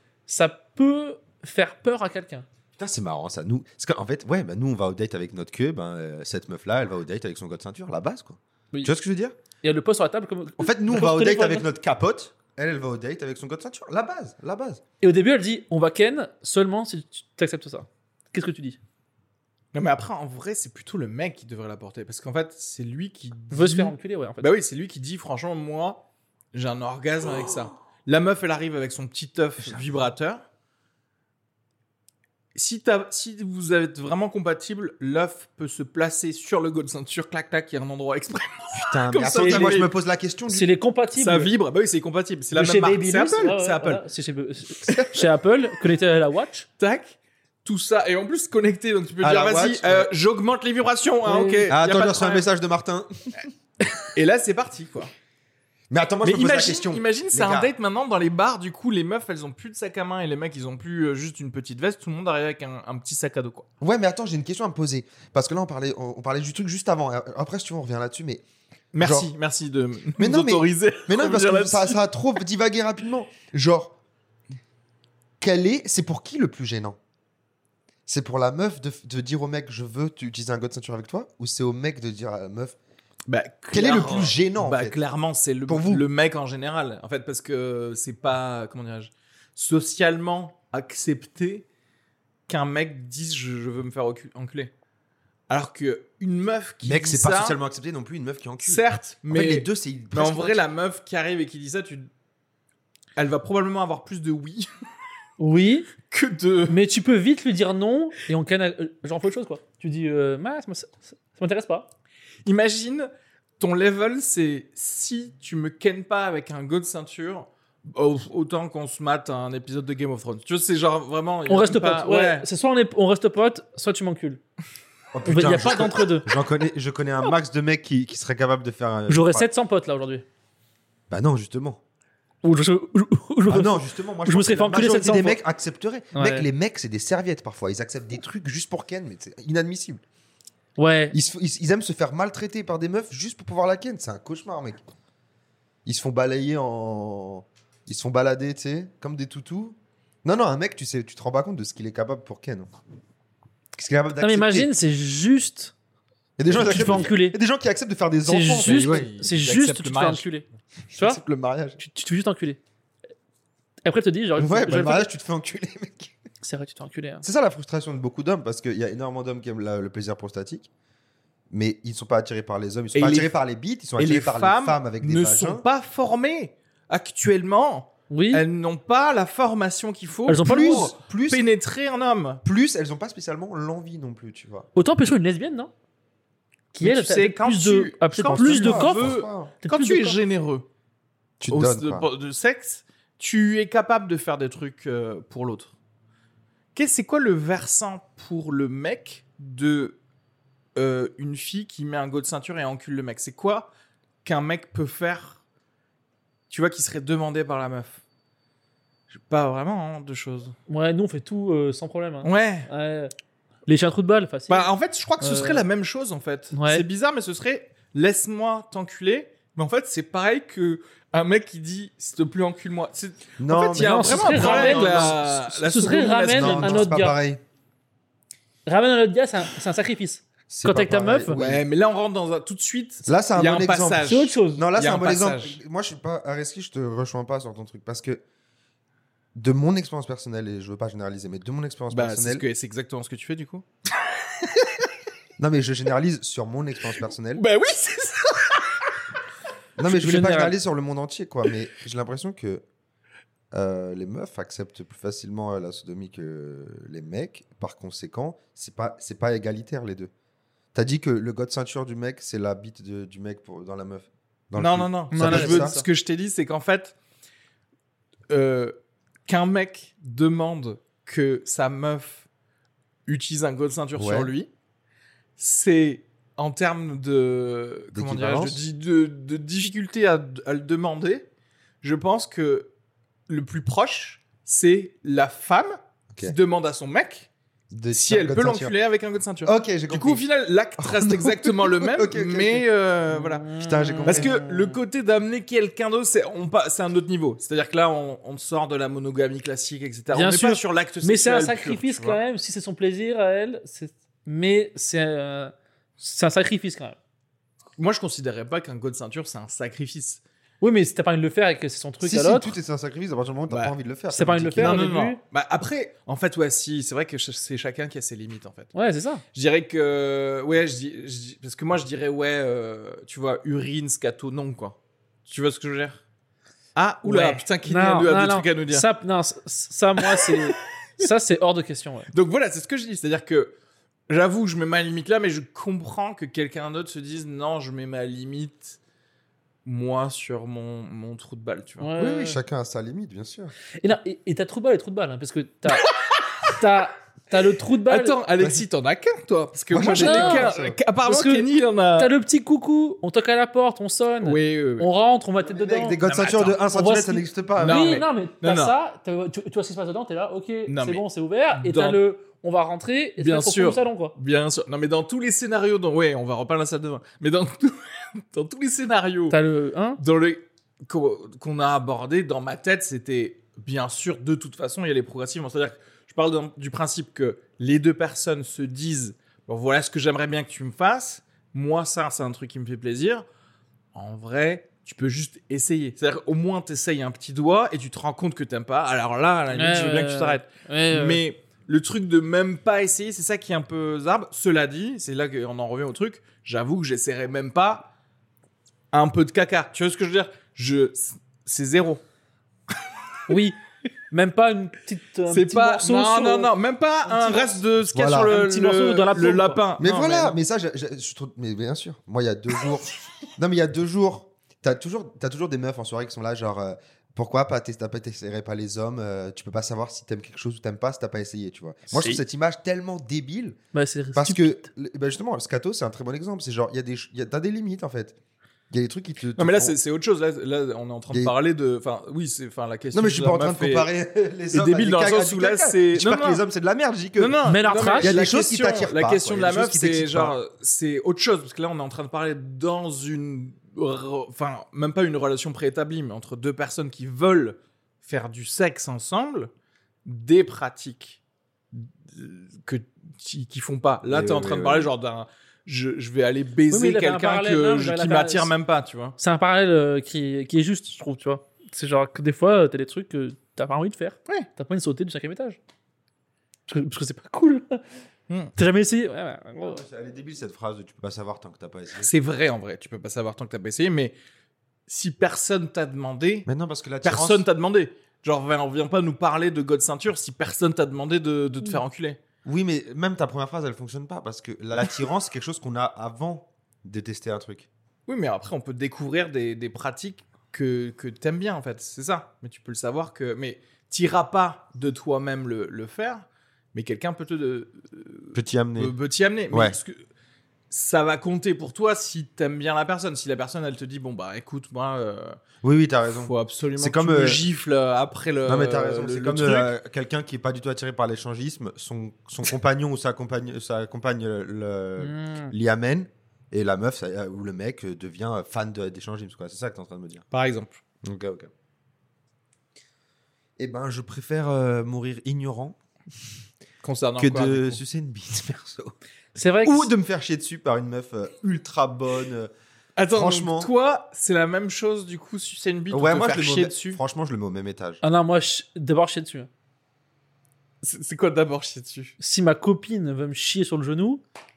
faire peur à quelqu'un. Putain, c'est marrant ça. Nous, parce qu'en fait, ouais, bah, nous on va au date avec notre queue. Cette meuf là, elle va au date avec son god ceinture, la base quoi. Oui. Tu vois ce que je veux dire? Et elle le pose sur la table comme. En fait, nous on comme va son au date téléphone. avec notre capote. Elle va au date avec son god ceinture. La base, la base. Et au début, elle dit on va ken seulement si tu acceptes ça. Qu'est-ce que tu dis? Non, mais après, en vrai, c'est plutôt le mec qui devrait la porter. Parce qu'en fait, c'est lui qui Veut se dit- faire enculer, ouais, en fait. Bah oui, c'est lui qui dit, franchement, moi, j'ai un orgasme avec ça. La meuf, elle arrive avec son petit œuf vibrateur. Si vous êtes vraiment compatible, l'œuf peut se placer sur le gold ceinture, clac, clac, il y a un endroit exprès. Putain, Comme mais ça, attends, il moi est- je me pose la question. C'est les compatibles. Ça vibre. Bah oui, c'est compatible. C'est la de même chez marque. Babyliss. C'est Apple. Ouais, ouais, C'est Apple. voilà. C'est chez Apple, connecté à la Watch. Tac. Tout ça. Et en plus, connecté. Donc tu peux À dire, la vas-y, watch, ouais. j'augmente les vibrations. Hein, Oui. ok. Y a Ah, attends, pas j'ai de reçu un problème. message de Martin. Et là, c'est parti, quoi. Mais attends, moi Mais je me pose la imagine, question. imagine c'est Les un gars. date maintenant dans les bars. Du coup, les meufs, elles ont plus de sac à main et les mecs, ils ont plus juste une petite veste. Tout le monde arrive avec un petit sac à dos, quoi. Ouais, mais attends, j'ai une question à me poser. Parce que là, on parlait du truc juste avant. Après, si tu veux, on revient là-dessus. Mais Merci, merci de Mais nous non, mais- autoriser. Mais non, à parce revenir que ça là-dessus. a trop divagué rapidement. Genre, c'est pour qui le plus gênant? C'est pour la meuf de dire au mec, je veux utiliser un god ceinture avec toi? Ou c'est au mec de dire à la meuf, Bah, quel est le clairement- plus gênant en Bah, fait? clairement, c'est Pour vous. le mec en général. En fait, parce que c'est pas, comment dirais-je, socialement accepté qu'un mec dise je veux me faire enculer. Alors que une meuf qui Mec, dit c'est ça, pas socialement accepté non plus une meuf qui encule. certes, En fait, mais les deux, c'est. mais en vrai, la meuf qui arrive et qui dit ça, elle va probablement avoir plus de oui Oui, que de. mais tu peux vite lui dire non et on ken. Genre, faut autre chose, quoi. Tu dis, ça m'intéresse pas. Imagine, ton level, c'est si tu me kennes pas avec un go de ceinture, autant qu'on se mate un épisode de Game of Thrones. Tu vois, c'est genre vraiment. On reste pas. potes. Ouais. C'est soit on reste potes, soit tu m'encules. Oh, Il putain, n'y a pas d'entre-deux. je connais un max de mecs qui seraient capables de faire. J'aurais Ouais. 700 potes là aujourd'hui. Bah non, justement. Ou je Ah non, justement, moi Je me pense serais que fait la enculer majorité 700 des fois. mecs accepteraient. Ouais. Mec, les mecs, c'est des serviettes parfois. Ils acceptent des trucs juste pour ken, mais c'est inadmissible. Ouais. Ils aiment se faire maltraiter par des meufs juste pour pouvoir la ken. C'est un cauchemar, mec. Ils se font balayer Ils se font balader, tu sais, comme des toutous. Non, un mec, tu te rends pas compte de ce qu'il est capable pour ken. Ce qu'il est capable Non, mais d'accepter. imagine, c'est juste. Il y a des gens qui Tu te fais acceptent- enculer. il y a des gens qui acceptent de faire des C'est enfants. juste, ouais, c'est il juste, accepte tu le te fais mariage. enculer. Tu vois acceptes le mariage. Tu te fais juste enculer. Et après, elle te dit, genre, Ouais, bah, j'aurais le mariage, tu te fais enculer, mec. c'est vrai, tu te fais enculer. Hein. C'est ça la frustration de beaucoup d'hommes, parce qu'il y a énormément d'hommes qui aiment le plaisir prostatique. mais ils sont pas attirés par les hommes, ils sont Et pas les- attirés par les bites, ils sont Et attirés les par femmes les femmes avec des ne vagins. sont pas formées. Actuellement, Oui. elles n'ont pas la formation qu'il faut Elles ont pas le pour goût. plus, pénétrer un homme. plus, elles ont pas spécialement l'envie non plus, tu vois. Autant pécho une lesbienne, non? Qui Mais elle, tu sais, a peut-être plus de veux- coffre. Quand tu es généreux Tu te donnes, quoi. de sexe, tu es capable de faire des trucs pour l'autre. C'est quoi le versant pour le mec de une fille qui met un go de ceinture et encule le mec? C'est quoi qu'un mec peut faire, tu vois, qui serait demandé par la meuf? Pas vraiment, de choses. Ouais, nous on fait tout sans problème. Hein. Ouais. Ouais. Les chiens trous de balle, facile. Bah, en fait, je crois que ce serait la même chose, en fait. Ouais. C'est bizarre, mais ce serait laisse-moi t'enculer. Mais en fait, c'est pareil que un mec qui dit s'il te plaît, encule-moi. Non, En fait, il y a non, vraiment ce serait un problème ramène- avec la ce serait sodomie ramène lesbienne. non, un non, autre c'est pas gars. pareil. Ramène un autre gars, c'est un sacrifice. C'est Quand pas t'es avec ta pareil. meuf, Ouais, mais là, on rentre dans un... Tout de suite, Là, c'est un il y a bon un exemple. passage. C'est autre chose. Non, là, Il y c'est a un un bon exemple. passage. Moi, je suis pas Areski, je te rejoins pas sur ton truc parce que de mon expérience personnelle, et je veux pas généraliser, mais de mon expérience Bah, personnelle, c'est exactement ce que tu fais, du coup. non, mais je généralise sur mon expérience personnelle. Bah oui, c'est ça. Non, mais je voulais pas Général. généraliser sur le monde entier, quoi. Mais j'ai l'impression que les meufs acceptent plus facilement la sodomie que les mecs. Par conséquent, c'est pas égalitaire, les deux. T'as dit que le god ceinture du mec, c'est la bite du mec dans la meuf. Dans le Non, cul. non, non. Ça Non, veut je dire veux- ça. ce que je t'ai dit, c'est qu'en fait, qu'un mec demande que sa meuf utilise un go de ceinture Ouais. sur lui, c'est en termes de comment D'équivalence. dirais-je, de difficulté à le demander. Je pense que le plus proche, c'est la femme qui Ok. demande à son mec si elle God peut ceinture. l'enculer avec un go de ceinture. Ok, j'ai Du compris. coup, au final, l'acte reste exactement le même, Ok, ok, mais voilà. Putain, j'ai compris. Parce que le côté d'amener quelqu'un d'autre, c'est un autre niveau. C'est-à-dire que là, on sort de la monogamie classique, etc. Bien on n'est sûr. pas sur l'acte sexuel. Mais c'est un pur, sacrifice tu quand vois. même, si c'est son plaisir à elle. Mais c'est un sacrifice quand même. Moi, je considérerais pas qu'un go de ceinture, c'est un sacrifice. Oui, mais si t'as pas envie de le faire et que c'est son truc si, à si, l'autre, tout est un sacrifice à partir du moment où t'as Bah, pas envie de le faire. si t'as pas envie de le faire au non, début. non. Bah, après, en fait, ouais, si, c'est vrai que c'est chacun qui a ses limites, en fait. Ouais, c'est ça. Je dirais que, ouais, parce que moi, je dirais, ouais, tu vois, urine, scato, non, quoi. Tu vois ce que je veux dire? Ah, oula, Ouais. putain, Kenny Non, a non, des non. trucs à nous dire. Ça, non, ça, moi, c'est hors de question. Ouais. Donc voilà, c'est ce que je dis. C'est-à-dire que j'avoue que je mets ma limite là, mais je comprends que quelqu'un d'autre se dise non, je mets ma limite, moi, sur mon trou de balle, tu vois. Ouais, Oui, ouais. oui, chacun a sa limite, bien sûr. Et t'as trou de balle et trou de balle, hein, parce que t'as le trou de balle. Attends, Alexis, t'en as qu'un, toi? Parce que Moi, moi, j'en j'ai ai qu'un. qu'un, ça. Apparemment, Parce que Kenny, il en a. T'as le petit coucou, on toque à la porte, on sonne, Oui, oui, oui. on rentre, on va tête dedans. Avec des god Non, mais ceinture de attends, 1 on voit cm, ce ça qui- n'existe pas. Non, oui, mais- non, mais t'as non. ça, tu vois ce qui se passe dedans, t'es là, ok, Non, c'est mais- bon, c'est ouvert, et Dans- t'as le, on va rentrer, et Bien c'est sûr. au salon, quoi. Bien sûr. Non, mais dans tous les scénarios, ouais, on va reparler de la salle de bain. Mais dans tous les scénarios T'as le, hein, qu'on a abordé, dans ma tête, c'était bien sûr, de toute façon, il y a les progressivement. C'est-à-dire que je parle du principe que les deux personnes se disent bon, voilà ce que j'aimerais bien que tu me fasses. Moi, ça, c'est un truc qui me fait plaisir. En vrai, tu peux juste essayer. C'est-à-dire au moins, t'essayes un petit doigt et tu te rends compte que t'aimes pas. Alors là, à la limite, je veux bien que tu t'arrêtes. Mais le truc de même pas essayer, c'est ça qui est un peu zarbe. Cela dit, c'est là qu'on en revient au truc. J'avoue que j'essaierai même pas un peu de caca. Tu vois ce que je veux dire? C'est zéro. oui, même pas une petite, C'est petit pas. morceau Non, sur- non, non, même pas un petit reste de ce qu'il y a Voilà. sur Un petit morceau dans la le paume, quoi. lapin. Mais Non, voilà, non. mais ça, je trouve. Mais bien sûr. Moi, il y a 2 jours. Non, mais il y a 2 jours. T'as toujours des meufs en soirée qui sont là, genre. Pourquoi t'essaierais pas les hommes tu peux pas savoir si t'aimes quelque chose ou t'aimes pas si t'as pas essayé, tu vois. Moi, je trouve cette image tellement débile Bah, c'est parce stupide. que, bah, justement, le scato, c'est un très bon exemple. C'est genre, t'as des limites en fait. Il y a des trucs qui te. Non, mais là, font- c'est autre chose. Là, on est en train de Et- parler de. Enfin, oui, c'est. Enfin, la question. Non, mais je suis de pas la en train de meuf est- comparer les est hommes. débile à dans le des sens où là, c'est- Je dis non, pas que non. les hommes, c'est de la merde. Je dis que. Non, non, Men are non, trash. Il y a des la choses qui question- t'attirent La pas, question quoi. de Il y a la des choses meuf, qui c'est t'excitent genre. C'est autre chose. Parce que là, on est en train de parler dans une. Enfin, même pas une relation préétablie, mais entre deux personnes qui veulent faire du sexe ensemble, des pratiques qui font pas. Là, Oui, t'es en oui, train oui, de parler oui. genre d'un. Je vais aller Oui, mais baiser il avait un quelqu'un parallèle, non, mais il qui avait m'attire un- même pas, tu vois. C'est un parallèle qui est juste, je trouve, tu vois. C'est genre que des fois, t'as des trucs que t'as pas envie de faire. Ouais. T'as pas envie de sauter du 5e étage. Parce que c'est pas cool. T'as jamais essayé? Ouais, gros. Elle est débile cette phrase de tu peux pas savoir tant que t'as pas essayé. C'est vrai en vrai, tu peux pas savoir tant que t'as pas essayé, mais si personne t'a demandé, Mais non, parce que la personne t'a demandé. Genre, on vient pas nous parler de God Ceinture si personne t'a demandé de te faire enculer. Oui, mais même ta première phrase, elle fonctionne pas parce que l'attirance, c'est quelque chose qu'on a avant de tester un truc. Oui, mais après, on peut découvrir des pratiques que t'aimes bien, en fait. C'est ça. Mais tu peux le savoir que. Mais t'iras pas de toi-même le faire, mais quelqu'un peut Peut t'y amener. peut t'y amener. Mais Ouais. parce que ça va compter pour toi si t'aimes bien la personne. Si la personne, elle te dit, bon, bah écoute, moi, Oui, t'as raison. faut absolument C'est que comme, tu me gifles après le. Non, mais t'as raison. le- C'est le comme truc. quelqu'un qui est pas du tout attiré par l'échangisme, son compagnon ou sa compagne l'y amène et la meuf ou le mec devient fan d'échangisme. Quoi. C'est ça que t'es en train de me dire. Par exemple. Ok. Eh ben, je préfère mourir ignorant Concernant que quoi, de du coup sucer une bite, perso. C'est vrai que Ou de me faire chier dessus par une meuf ultra bonne. Attends, franchement. donc toi, c'est la même chose du coup, sucer une bite ou te moi, faire je le chier mets dessus. franchement, je le mets au même étage. Ah non, moi, d'abord chier dessus. C'est quoi d'abord chier dessus? Si ma copine veut me chier sur le genou,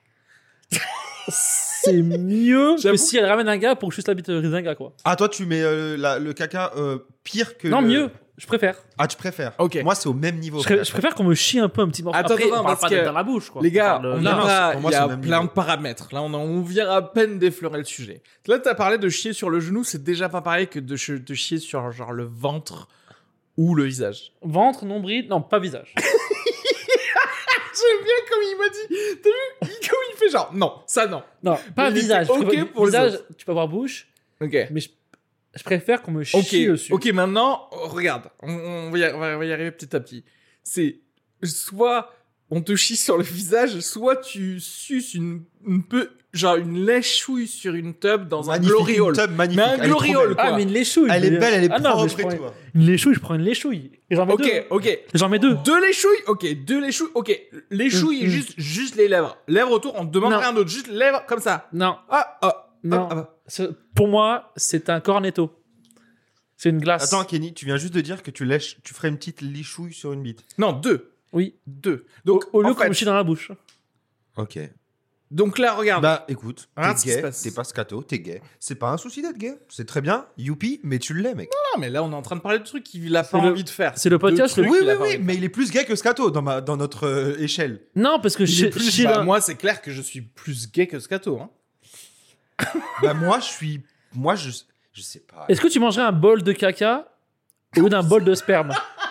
c'est mieux que J'avoue. si elle ramène un gars pour que je suce la bite d'un gars, quoi. Ah, toi, tu mets le caca pire que. Non, le- mieux. Je préfère. Ah, tu préfères. Ok. Moi, c'est au même niveau. Je préfère qu'on me chie un peu un petit morceau. Attends, Après, attends, on parle parce pas que- dans la bouche, quoi. Les gars, On parle- on non, a non, pas, pour moi, il y c'est a au même plein niveau. de paramètres. Là, on vient à peine d'effleurer le sujet. Là, t'as parlé de chier sur le genou, c'est déjà pas pareil que de chier sur genre le ventre ou le visage. Ventre, nombril, non, pas visage. J'aime bien comme il m'a dit. T'as vu comme il fait genre non, ça non. Non, pas Il était visage. ok pour les visage, autres. tu peux avoir bouche, Ok. mais je préfère qu'on me chie Ok. dessus. Ok. Maintenant, regarde, on va y arriver petit à petit. C'est soit on te chie sur le visage, soit tu suces une lèche-chouille sur une tub dans un Magnifique, gloriole. une tub magnifique. Mais un Elle est trop gloriole, belle. quoi. Ah, mais une léchouille. Elle est belle, elle est Ah non, propre mais je et prends tout. une léchouille, je prends une léchouille. Et j'en mets deux. Ok. J'en mets deux. Deux léchouilles, ok. Deux léchouilles, ok. Léchouille et juste les lèvres. Lèvres autour, on te demande Non. rien d'autre. Juste lèvres comme ça. Non, Ah, non. bah. Pour moi, c'est un cornetto. C'est une glace. Attends, Kenny, tu viens juste de dire que tu ferais une petite lichouille sur une bite. Non, deux. Oui. Deux. Donc, Donc, au lieu en qu'on me fait, chie dans la bouche. Ok. donc là, regarde. Bah, écoute, Regarde t'es ce qui se gay, passe. t'es pas scato, t'es gay. C'est pas un souci d'être gay. C'est très bien, youpi, mais tu l'es, mec. Non, mais là, on est en train de parler de trucs qu'il a pas C'est le- envie de faire. c'est le podcast, Deux le- trucs Oui, qu'il a oui, pas oui, envie de mais il est plus gay que scato dans notre échelle. Non, parce que Il est chier plus- chier bah, dans- moi, c'est clair que je suis plus gay que Scato. Hein. Bah, je sais pas. Est-ce que tu mangerais un bol de caca au lieu d'un bol de sperme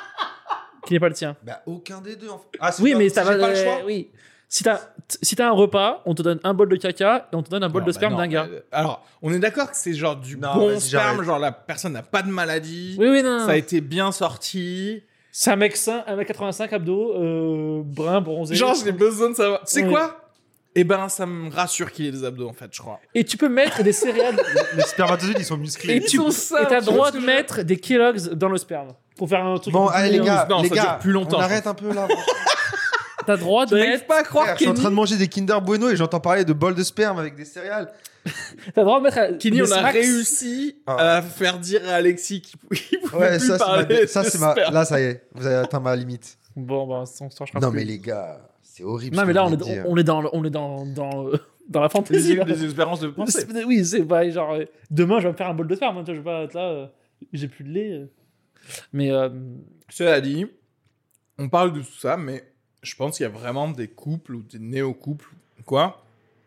qui n'est pas le tien? Bah, aucun des deux, en fait. Ah, c'est Oui, pas- mais si ça j'ai va. pas le choix. Oui. Si t'as un repas, on te donne un bol de caca et on te donne un bol Non, de bah sperme non, d'un gars. Alors, on est d'accord que c'est genre du Non, bon vas-y, sperme, j'arrête. genre la personne n'a pas de maladie, Oui, non. ça a été bien sorti. C'est un mec sain, 1m85 abdos, brun, bronzé. Genre, j'ai besoin de savoir. Tu sais Oui. quoi? Eh ben, ça me rassure qu'il ait des abdos, en fait, je crois. Et tu peux mettre des céréales. Les spermatozoïdes, ils sont musclés. et tu sont sains, t'as tu le droit vois ce de que je veux mettre des Kellogg's dans le sperme. Pour faire un truc. Bon, plus- allez, les gars, Non, les ça gars, dure plus longtemps, on je arrête un peu là. T'as le droit de Tu n'arrives mettre. pas à croire Frère, je suis en Kenny. train de manger des Kinder Bueno et j'entends parler de bol de sperme avec des céréales. T'as le droit de mettre. Kenny, des on a smacks. réussi Ah. à faire dire à Alexis qu'il pouvait Ouais, plus ça, parler ça de c'est ma. sperme. Là, ça y est, vous avez atteint ma limite. Bon, bah, on s'en changera Non, plus. mais les gars, c'est horrible. Non, ce mais que là, vous on venez de dire. on est dans la fantaisie. là. Des espérances de pensée. Oui, c'est pas genre. Demain, je vais me faire un bol de sperme. hein, tu vois, je vais pas être là. J'ai plus de lait. Mais. Cela dit, on parle de tout ça, mais je pense qu'il y a vraiment des couples ou des néo-couples, quoi,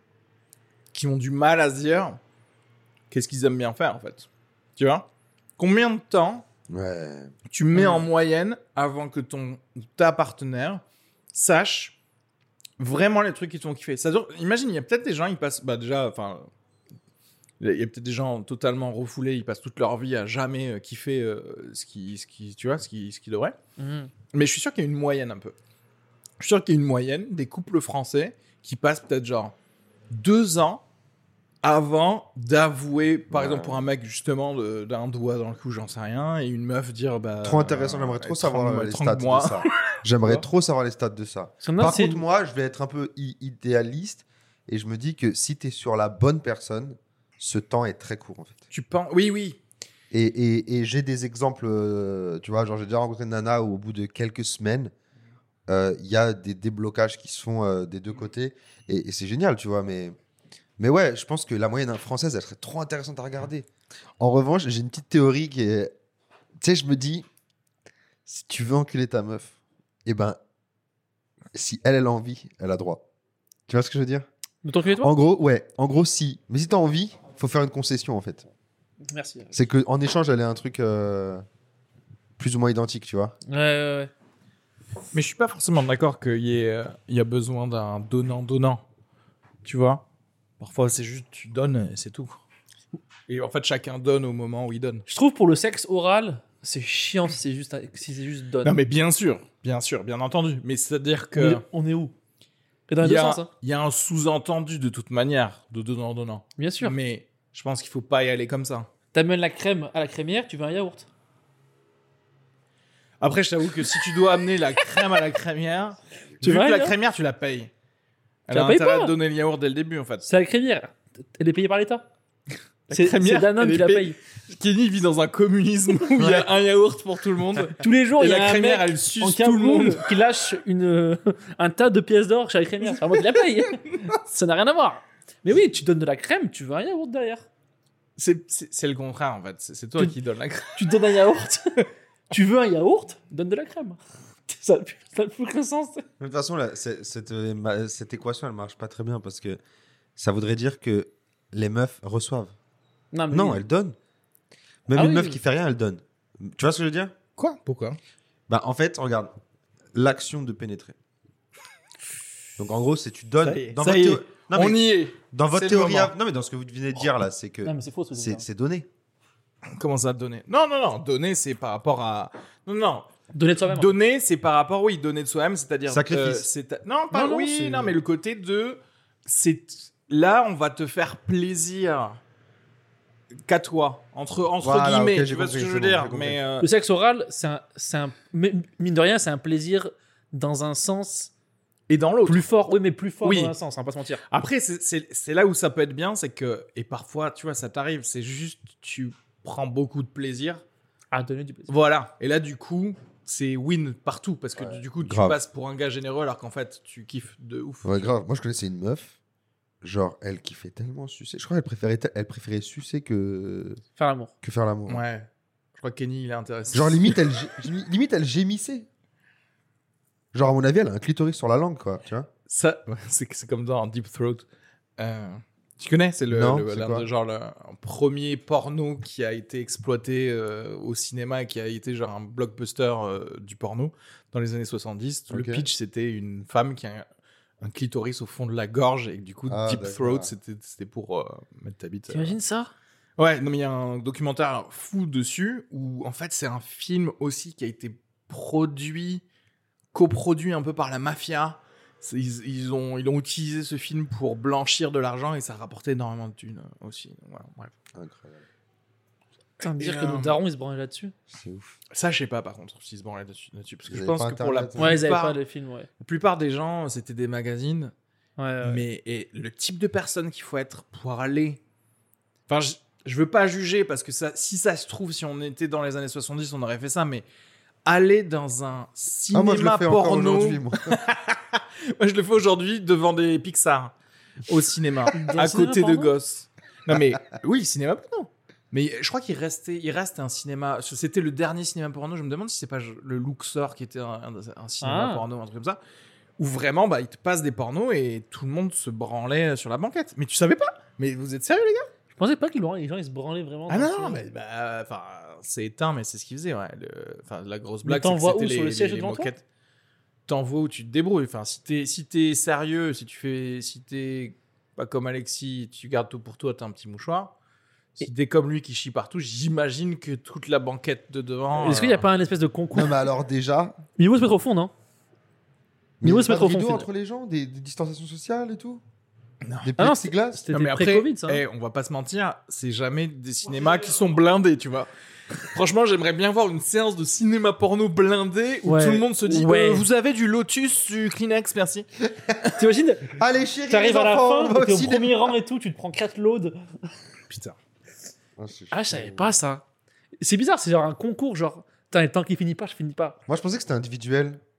qui ont du mal à se dire qu'est-ce qu'ils aiment bien faire, en fait. Tu vois? Combien de temps Ouais. tu mets en moyenne avant que ta partenaire sache vraiment les trucs qui t'ont kiffé? Ça dure- Imagine, il y a peut-être des gens, ils passent... Bah déjà, enfin... Il y a peut-être des gens totalement refoulés, ils passent toute leur vie à jamais kiffer ce qui devrait. Mais je suis sûr qu'il y a une moyenne un peu. Je suis sûr qu'il y a une moyenne des couples français qui passent peut-être genre 2 ans avant d'avouer, par exemple pour un mec justement d'un doigt dans le cou, j'en sais rien, et une meuf dire bah Trop intéressant, j'aimerais trop savoir les stats de mois. ça. J'aimerais trop savoir les stats de ça. Par contre, moi, je vais être un peu idéaliste et je me dis que si tu es sur la bonne personne, ce temps est très court en fait. Tu penses oui. Et j'ai des exemples, tu vois, genre j'ai déjà rencontré une nana où au bout de quelques semaines, il y a des déblocages qui se font des deux côtés et c'est génial, tu vois. Mais ouais, je pense que la moyenne française, elle serait trop intéressante à regarder. En revanche, j'ai une petite théorie qui est... Tu sais, je me dis, si tu veux enculer ta meuf, eh ben, si elle a envie, elle a droit. Tu vois ce que je veux dire? De t'enculer toi? En gros, ouais. En gros, si. Mais si t'as envie, faut faire une concession, en fait. Merci. C'est qu'en échange, elle ait un truc plus ou moins identique, tu vois. Ouais. Mais je suis pas forcément d'accord qu'il y a besoin d'un donnant-donnant. Tu vois? Parfois, c'est juste tu donnes et c'est tout. Et en fait, chacun donne au moment où il donne. Je trouve pour le sexe oral, c'est chiant si c'est juste donne. Non, mais bien sûr, bien entendu. Mais c'est-à-dire que On est où? Et dans les il y deux a, sens, hein. il y a un sous-entendu de toute manière de donnant-donnant. Bien sûr. Mais je pense qu'il faut pas y aller comme ça. T'amènes la crème à la crémière, tu veux un yaourt. Après, je t'avoue que si tu dois amener la crème à la crémière, Tu vu vas que la rien. crémière, tu la payes. Elle la a payes intérêt pas. à te donner le yaourt dès le début, en fait. C'est la crémière. Elle est payée par l'État. La C'est crémière, Danone elle qui est la payée. paye. Kenny vit dans un communisme où il y a un yaourt pour tout le monde. Tous les jours, Et il y a la un crémière, mec elle en suce tout le cagoule monde. qui lâche un tas de pièces d'or chez la crémière. C'est vraiment qu'il la paye. Ça n'a rien à voir. Mais oui, tu donnes de la crème, tu veux un yaourt derrière. C'est le contraire, en fait. C'est toi qui donnes la crème. Tu donnes un yaourt. Tu veux un yaourt, donne de la crème. Ça n'a plus aucun sens. De toute façon, là, cette équation, elle marche pas très bien parce que ça voudrait dire que les meufs reçoivent. Non, mais Non, oui. elles donnent. Même Ah une oui, meuf oui. qui fait rien, elle donne. Tu vois ce que je veux dire? Quoi? Pourquoi? Bah, en fait, regarde, l'action de pénétrer. Donc, en gros, c'est tu donnes. Ça y est, Dans ça votre y est. théo- Non, On mais y est. dans votre c'est le théorie, moment. non, mais dans ce que vous venez de dire là, c'est que Non, mais c'est faux ce que tu dis. c'est donné. Comment ça, donner? Non. Donner, c'est par rapport à... Non. Donner de soi-même. Donner, c'est par rapport, oui, donner de soi-même, c'est-à-dire... Sacrifice. Non, pas... Non, oui, c'est- non, mais le côté de... C'est... Là, on va te faire plaisir qu'à toi. Entre Voilà, guillemets, ok, tu j'ai vois compris, ce que je c'est veux bon, dire. j'ai compris. Mais... Le sexe oral, mais mine de rien, c'est un plaisir dans un sens Et dans l'autre. plus fort. Oui, mais plus fort Oui. dans un sens, on va pas se mentir. Après, c'est là où ça peut être bien, c'est que... Et parfois, tu vois, ça t'arrive, c'est juste... Tu prends beaucoup de plaisir. À donner du plaisir. Voilà. Et là, du coup... C'est win partout parce que Ouais, du coup tu grave. passes pour un gars généreux alors qu'en fait tu kiffes de ouf. Ouais, grave. Moi, je connaissais une meuf. Genre, elle kiffait tellement sucer. Je crois qu'elle préférait sucer que Faire l'amour. faire l'amour. Ouais. Je crois que Kenny il est intéressé. Genre, limite, elle gémissait. Genre, à mon avis, elle a un clitoris sur la langue, quoi. Tu vois? Ça, ouais, c'est comme dans Deep Throat. Tu connais? C'est Non, c'est quoi? un premier porno qui a été exploité au cinéma et qui a été genre un blockbuster du porno dans les années 70. Le Ok. pitch, c'était une femme qui a un clitoris au fond de la gorge et du coup Ah, Deep d'accord. Throat, c'était pour mettre ta bite. T'imagines ça? Ouais, non mais il y a un documentaire fou dessus où en fait c'est un film aussi qui a été coproduit un peu par la mafia. Ils ont utilisé ce film pour blanchir de l'argent et ça rapportait énormément de thunes aussi. Voilà, bref. Incroyable. Putain, dire Et, que nos darons ils se branlaient là-dessus. C'est ouf. Ça, je sais pas par contre s'ils se branlaient là-dessus. Parce que Ils je avaient pense pas que pour la Internet, Ouais, ils avaient plupart, pas de films, ouais. la plupart des gens, c'était des magazines. Ouais. Mais et le type de personne qu'il faut être pour aller. Enfin, je veux pas juger parce que ça, si ça se trouve, si on était dans les années 70, on aurait fait ça, mais aller dans un Ah, cinéma moi, je le fais encore porno. aujourd'hui, moi. Moi, je le fais aujourd'hui devant des Pixar au cinéma, Dans à le cinéma côté de porno gosses. Non, mais oui, cinéma porno. Mais je crois il reste un cinéma. C'était le dernier cinéma porno. Je me demande si c'est pas le Luxor qui était un cinéma Ah. porno, un truc comme ça. Où vraiment, bah, ils te passent des pornos et tout le monde se branlait sur la banquette. Mais tu savais pas? Mais vous êtes sérieux, les gars? Je pensais pas que les gens ils se branlaient vraiment. Ah dans le non, cinéma. mais bah, enfin, c'est éteint, mais c'est ce qu'ils faisaient, ouais. Enfin, la grosse Mais blague, t'en c'est que vois c'était où, sur le siège les devant toi moquettes. T'en vois où tu te débrouilles. Enfin, si t'es sérieux, si t'es pas comme Alexis, tu gardes tout pour toi, t'as un petit mouchoir. Si t'es comme lui qui chie partout, j'imagine que toute la banquette de devant. Est-ce qu'il y a pas un espèce de concours? Non, mais alors, déjà. Mais il faut se mettre au fond, non? Mais il faut il se y a mettre pas au de fond. rideaux Phil. entre les gens, des distanciations sociales et tout. Non. Des Ah non, plexiglas. C'était Non, mais après, pré-Covid, ça. on va pas se mentir, c'est jamais des cinémas qui sont blindés, tu vois. Franchement, j'aimerais bien voir une séance de cinéma porno blindé où Ouais. tout le monde se dit Ouais. vous avez du Lotus, du Kleenex, merci. T'imagines? Allez, chérie, T'arrives les à la enfants, on fin, va au t'es au cinéma. premier rang et tout, tu te prends 4 loads. Putain. Ah, je savais pas ça. C'est bizarre, c'est genre un concours, genre, putain, tant qu'il finit pas, je finis pas. Moi, je pensais que c'était individuel.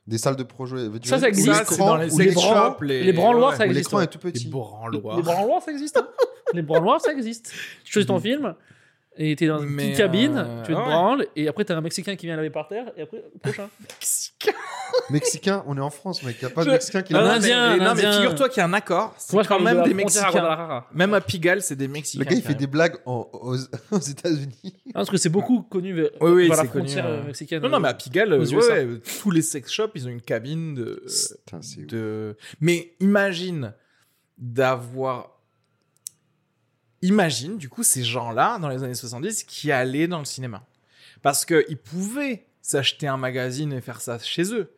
Des salles de pro jeux. Ça existe. Ça, c'est dans les ou les sex shops, shops, les branloirs, ça où existe. l'écran Ouais. est tout Les petit. branloirs. Les branloirs, ça existe. Hein. Les branloirs, ça existe. Tu choisis ton film, et t'es dans une Mais, petite cabine, tu te ouais. branles, et après t'as un Mexicain qui vient laver par terre, et après, prochain. Mexicain, on est en France, mec. Il n'y a pas de Je- Mexicain qui Un l'a. Indien, un Non, mais Indien. figure-toi qu'il y a un accord. C'est Moi, je quand parle de même la des frontière à Mexicains. Guadalajara. Même à Pigalle, c'est des Mexicains. Le gars, il qui fait des arrivent. blagues aux États-Unis. Ah, parce que c'est beaucoup connu vers, Oui, oui, vers la c'est connu, frontière mexicaine. Non, mais à Pigalle, aux USA. ouais, tous les sex shops, ils ont une cabine Putain, c'est ouf. de. Mais imagine d'avoir. Imagine, du coup, ces gens-là, dans les années 70, qui allaient dans le cinéma. Parce qu'ils pouvaient s'acheter un magazine et faire ça chez eux.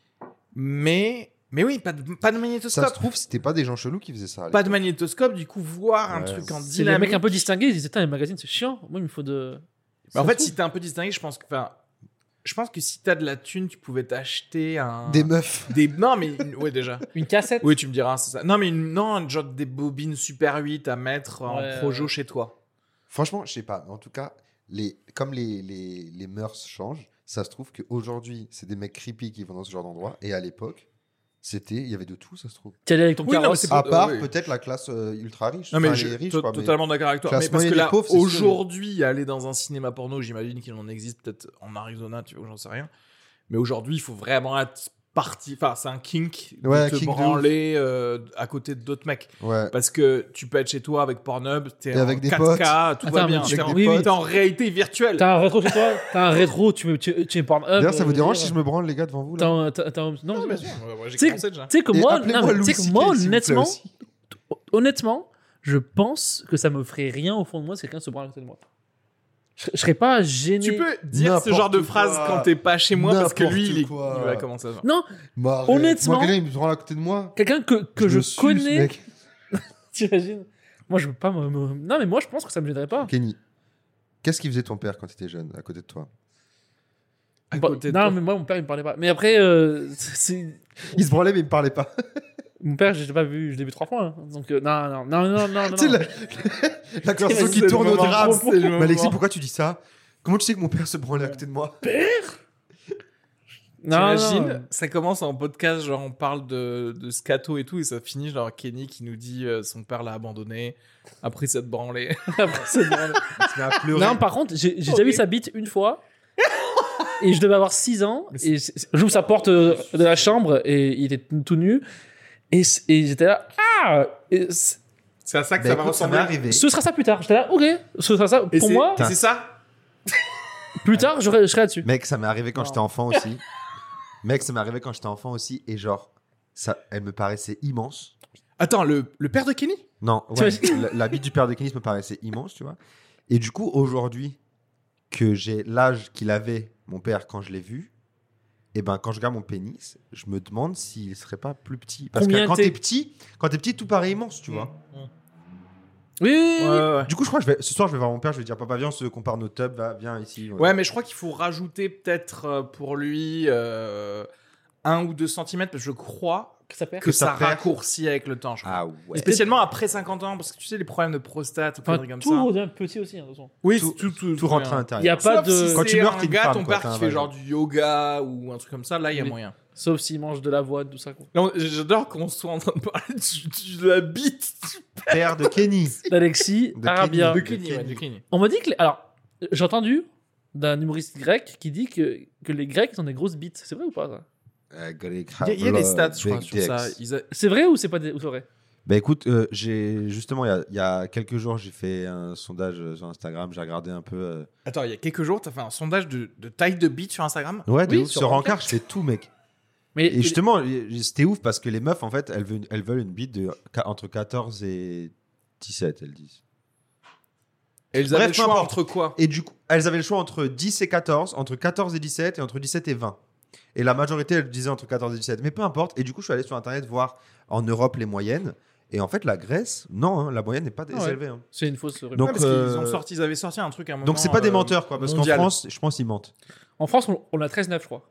Mais oui, pas de Ça magnétoscope. se trouve, c'était pas des gens chelous qui faisaient ça. à Pas de l'époque. magnétoscope, du coup, voir un Ouais. truc en C'est les dynamique. mecs un peu distingués, ils disaient, putain, les magazines, c'est chiant. Moi, il me faut de. Mais en fait, si t'es un peu distingué, je pense que si t'as de la thune, tu pouvais t'acheter un. Des meufs. Non, mais. Ouais, déjà. Une cassette. Oui, tu me diras, c'est ça. Non, mais non, genre des bobines Super 8 à mettre en Ouais, projo ouais. chez toi. Franchement, je sais pas. En tout cas, comme les mœurs changent, ça se trouve qu'aujourd'hui, c'est des mecs creepy qui vont dans ce genre d'endroit. Et à l'époque, il y avait de tout, ça se trouve. Tu allais avec ton Oui, non, mais carrosse. c'est À part oui. peut-être la classe ultra riche. Non, mais Enfin, je les riches, suis quoi, mais- totalement d'accord avec toi. classe Mais parce que moyenne et là, pauvre, c'est sûr. aujourd'hui, aller dans un cinéma porno, j'imagine qu'il en existe peut-être en Arizona, tu vois, j'en sais rien. Mais aujourd'hui, il faut vraiment être parti. Enfin, c'est un kink de Ouais, te kink de branler à côté d'autres mecs. Ouais. Parce que tu peux être chez toi avec Pornhub, t'es Et en avec des 4K, tout va Attends, bien. mais tu- T'es en, oui, oui. t'es en réalité virtuelle. T'as un rétro chez toi, t'as un rétro, tu es Pornhub. D'ailleurs, ça vous dérange si je me branle, les gars, devant vous là Non, Non, bien sûr. Moi, j'ai Tu sais- commencé déjà. Tu sais que Et moi, appelez-moi non, mais Louis tu sais que CK, moi, s'il vous plaît, aussi. honnêtement, je pense que ça me ferait rien au fond de moi si quelqu'un se branle à côté de moi. Je serais pas gêné. Tu peux dire ce genre de N'importe phrase quoi. quand t'es pas chez moi parce que lui, N'importe quoi. il va commencer à voir. Non, Bah, arrête. Honnêtement- Moi, quelqu'un, il me branle à côté de moi. quelqu'un que je le suce, connais. mec. T'imagines? Moi, je veux pas Non, mais moi, je pense que ça me gênerait pas. Kenny, qu'est-ce qu'il faisait ton père quand tu étais jeune, à côté de toi À Bon, côté de non, toi. mais moi, mon père, il me parlait pas. Mais après, Il se branlait, mais il me parlait pas. mon père, je l'ai pas vu, je l'ai vu 3 fois. Hein. Donc, non. Tu sais, la conversation qui C'est tourne le au moment, drame. c'est le Mais Alexis, moment. pourquoi tu dis ça Comment tu sais que mon père se branlait à côté de moi T'imagines, ça commence en podcast, genre on parle de scato et tout, et ça finit genre Kenny qui nous dit son père l'a abandonné, après s'être branlé. Après, c'est bon. Tu m'as pleuré. Non, par contre, j'ai déjà vu sa bite une fois. Et je devais avoir 6 ans. Et j'ouvre sa porte de la chambre et il était tout nu. Et j'étais là. Ah et C'est à ça que Bah, ça va écoute, ça m'est ressembler. arrivé. ce sera ça plus tard. J'étais là, ok. Ce sera ça. Et Pour c'est- moi, et c'est ça. plus tard, je serai là-dessus. Mec, ça m'est arrivé quand Non. j'étais enfant aussi. Mec, ça m'est arrivé quand j'étais enfant aussi. Et genre, elle me paraissait immense. Attends, le père de Kenny. Non, ouais, T'imagines la bite du père de Kenny me paraissait immense, tu vois. Et du coup, aujourd'hui, que j'ai l'âge qu'il avait, mon père, quand je l'ai vu, et ben quand je regarde mon pénis, je me demande s'il serait pas plus petit. Parce Combien que quand t'es- t'es petit, tout paraît immense, tu vois. Oui, oui, oui. Ouais. Du coup, je crois que ce soir, je vais voir mon père, je vais dire, papa, viens, on se compare nos tubs, viens ici. Ouais, mais je crois qu'il faut rajouter peut-être pour lui 1 ou 2 centimètres, parce que je crois Que ça perd. que ça ça perd. raccourcit avec le temps. Je crois. Ah Et ouais. spécialement après 50 ans, parce que tu sais, les problèmes de prostate, ou Enfin, conneries comme tout ça. redevient petit aussi, hein, de toute façon. Oui, Tout rentre à ouais. l'intérieur. Il y a pas Sauf de. si Quand tu c'est meurs, un t'es une gars, femme, ton quoi, père t'as qui un fait vagin. genre du yoga ou un truc comme ça, là, il y a Oui. moyen. Sauf s'il mange de l'avoine, tout ça. Quoi. Là, j'adore qu'on soit en train de parler de la bite Père de Kenny. D'Alexis, De Arabia. Kenny. de Kenny. Kenny. Ouais, de Kenny. On m'a dit que. Alors, j'ai entendu d'un humoriste grec qui dit que les Grecs ils ont des grosses bites. C'est vrai ou pas ça? Il y a des stats, je crois, sur ça. C'est vrai ou c'est pas c'est vrai? Bah écoute, j'ai justement, il y a quelques jours, j'ai fait un sondage sur Instagram, j'ai regardé un peu. Attends, il y a quelques jours, t'as fait un sondage de taille de bite sur Instagram. Ouais, de Oui, ouf. sur Sur Rencard. Rencard, je fais tout, mec. Mais Et justement, c'était ouf parce que les meufs, en fait, elles veulent une bite entre 14 et 17, elles disent. Et ils Bref, avaient le peu choix importe. entre quoi? Et du coup, elles avaient le choix entre 10 et 14, entre 14 et 17 et entre 17 et 20. Et la majorité, elle disait entre 14 et 17. Mais peu importe. Et du coup, je suis allé sur Internet voir en Europe les moyennes. Et en fait, la Grèce, non, hein, la moyenne n'est pas Ah ouais. élevée. Hein. c'est une fausse rumeur. Donc, Ouais, parce qu'ils avaient sorti un truc à un moment. Donc, c'est pas des menteurs, quoi. Parce qu'en mondial. France, je pense qu'ils mentent. En France, on a 13,9, je crois.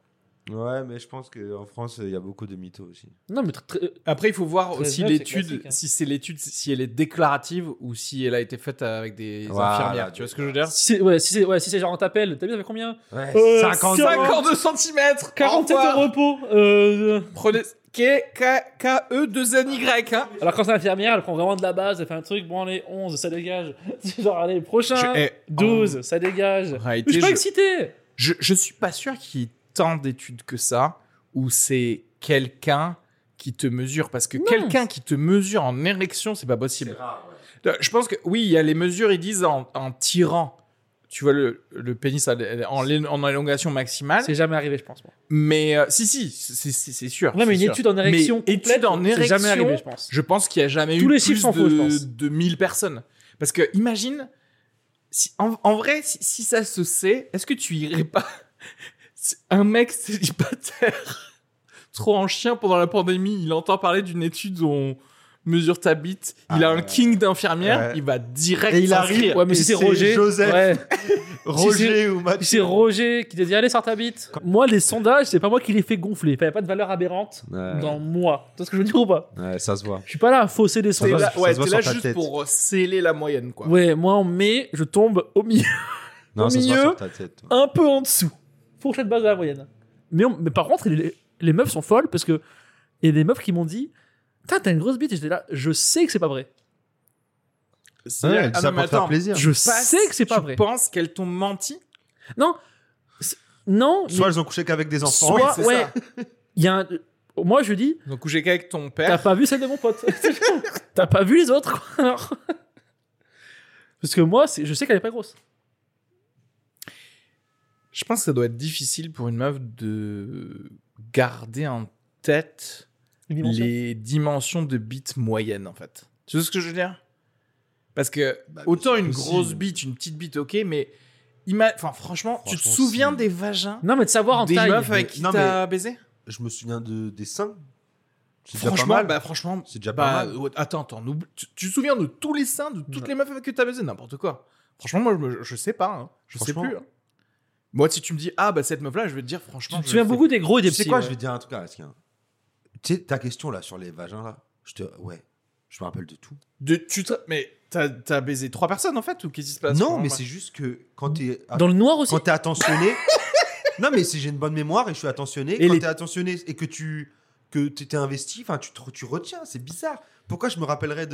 Ouais, mais je pense qu'en France, il y a beaucoup de mythos aussi. Non, mais Après, il faut voir aussi 13,9, c'est l'étude, classique, hein. si c'est l'étude, si elle est déclarative ou si elle a été faite avec des Voilà, infirmières. Tu vois ce que je veux dire? si c'est genre on t'appelle, t'as vu, t'avais combien Ouais, 50 52 cm 47 de repos. Prenez K-E-2-N-Y. Hein. Alors quand c'est infirmière, elle prend vraiment de la base, elle fait un truc, bon allez, 11, ça dégage. C'est genre, allez, prochain, 12, ça dégage. En Mais réalité, je suis pas excité. je suis pas sûr qu'il y ait tant d'études que ça où c'est quelqu'un qui te mesure. Parce que Non. quelqu'un qui te mesure en érection, c'est pas possible. Je pense que oui, il y a les mesures, ils disent en tirant. Tu vois le pénis en élongation maximale. C'est jamais arrivé, je pense. Moi. Mais si, c'est sûr. Ouais, mais c'est une sûr. étude en érection Mais complète, étude en c'est érection, jamais arrivé, je pense. Je pense qu'il n'y a jamais Tous eu les chiffres plus sont faux, je pense. de 1000 personnes. Parce que imagine, en vrai, si ça se sait, est-ce que tu irais pas un mec célibataire trop en chien pendant la pandémie, il entend parler d'une étude où on mesure ta bite, il a un king d'infirmière, il va direct Et il s'inscrire. arrive. Ouais, mais si Et c'est c'est Roger. Joseph. Ouais. Roger ou Mathieu. C'est Roger qui t'a dit allez, sors ta bite. Moi, les sondages, c'est pas moi qui les fais gonfler. Il n'y a pas de valeur aberrante Ouais. dans moi. Tu vois ce que je veux dire ou pas? Ouais, ça se voit. Je suis pas là à fausser des T'es Ça se voit, sondages. là, ouais, se voit t'es là sur ta juste tête. pour sceller la moyenne, quoi. Ouais, moi en mai, je tombe au milieu, Non, Au ça se voit milieu, sur ta tête. toi. un peu en dessous. Fourchette basse de la moyenne. Mais par contre, les meufs sont folles parce que il y a des meufs qui m'ont dit putain, t'as une grosse bite. Et j'étais là, je sais que c'est pas vrai. C'est- Ouais, elle dit ah ça non, mais pour te faire attends, plaisir. Je sais que c'est pas vrai. Tu penses qu'elles t'ont menti? Non, non. Soit mais elles ont couché qu'avec des enfants. soit, c'est ouais. ça. Il y a moi, je dis, Ils ont couché qu'avec ton t'as père. pas vu celle de mon pote. T'as pas vu les autres, quoi. Alors. Parce que moi, je sais qu'elle est pas grosse. Je pense que ça doit être difficile pour une meuf de garder en tête les dimensions de bite moyenne, en fait. Tu vois ce que je veux dire? Parce que autant c'est une possible. grosse bite, une petite bite, ok, mais franchement, tu te Franchement, souviens si. des vagins Non, mais de savoir en des taille. meufs avec qui Non, t'as baisé? Je me souviens des seins. C'est déjà pas Franchement, mal. franchement, C'est déjà pas mal. Attends, tu te souviens de tous les seins de toutes les meufs avec qui t'as baisé? N'importe quoi. Franchement, moi, je sais pas. Hein. Je sais Franchement. plus. Hein. Moi, si tu me dis, cette meuf-là, je vais te dire, franchement. Tu te souviens beaucoup des gros et des Tu sais petits. quoi, ouais. je vais te dire un truc à Askien. Tu sais, ta question là sur les vagins là, ouais, je me rappelle de tout. Mais t'as baisé 3 personnes en fait? Ou qu'est-ce qui se passe? Non, Comment, mais bah c'est juste que quand t'es Dans le noir aussi. quand t'es attentionné. Non, mais si j'ai une bonne mémoire et je suis attentionné, Et quand les- t'es attentionné et que tu t'es investi, enfin tu retiens, c'est bizarre. Pourquoi je me rappellerais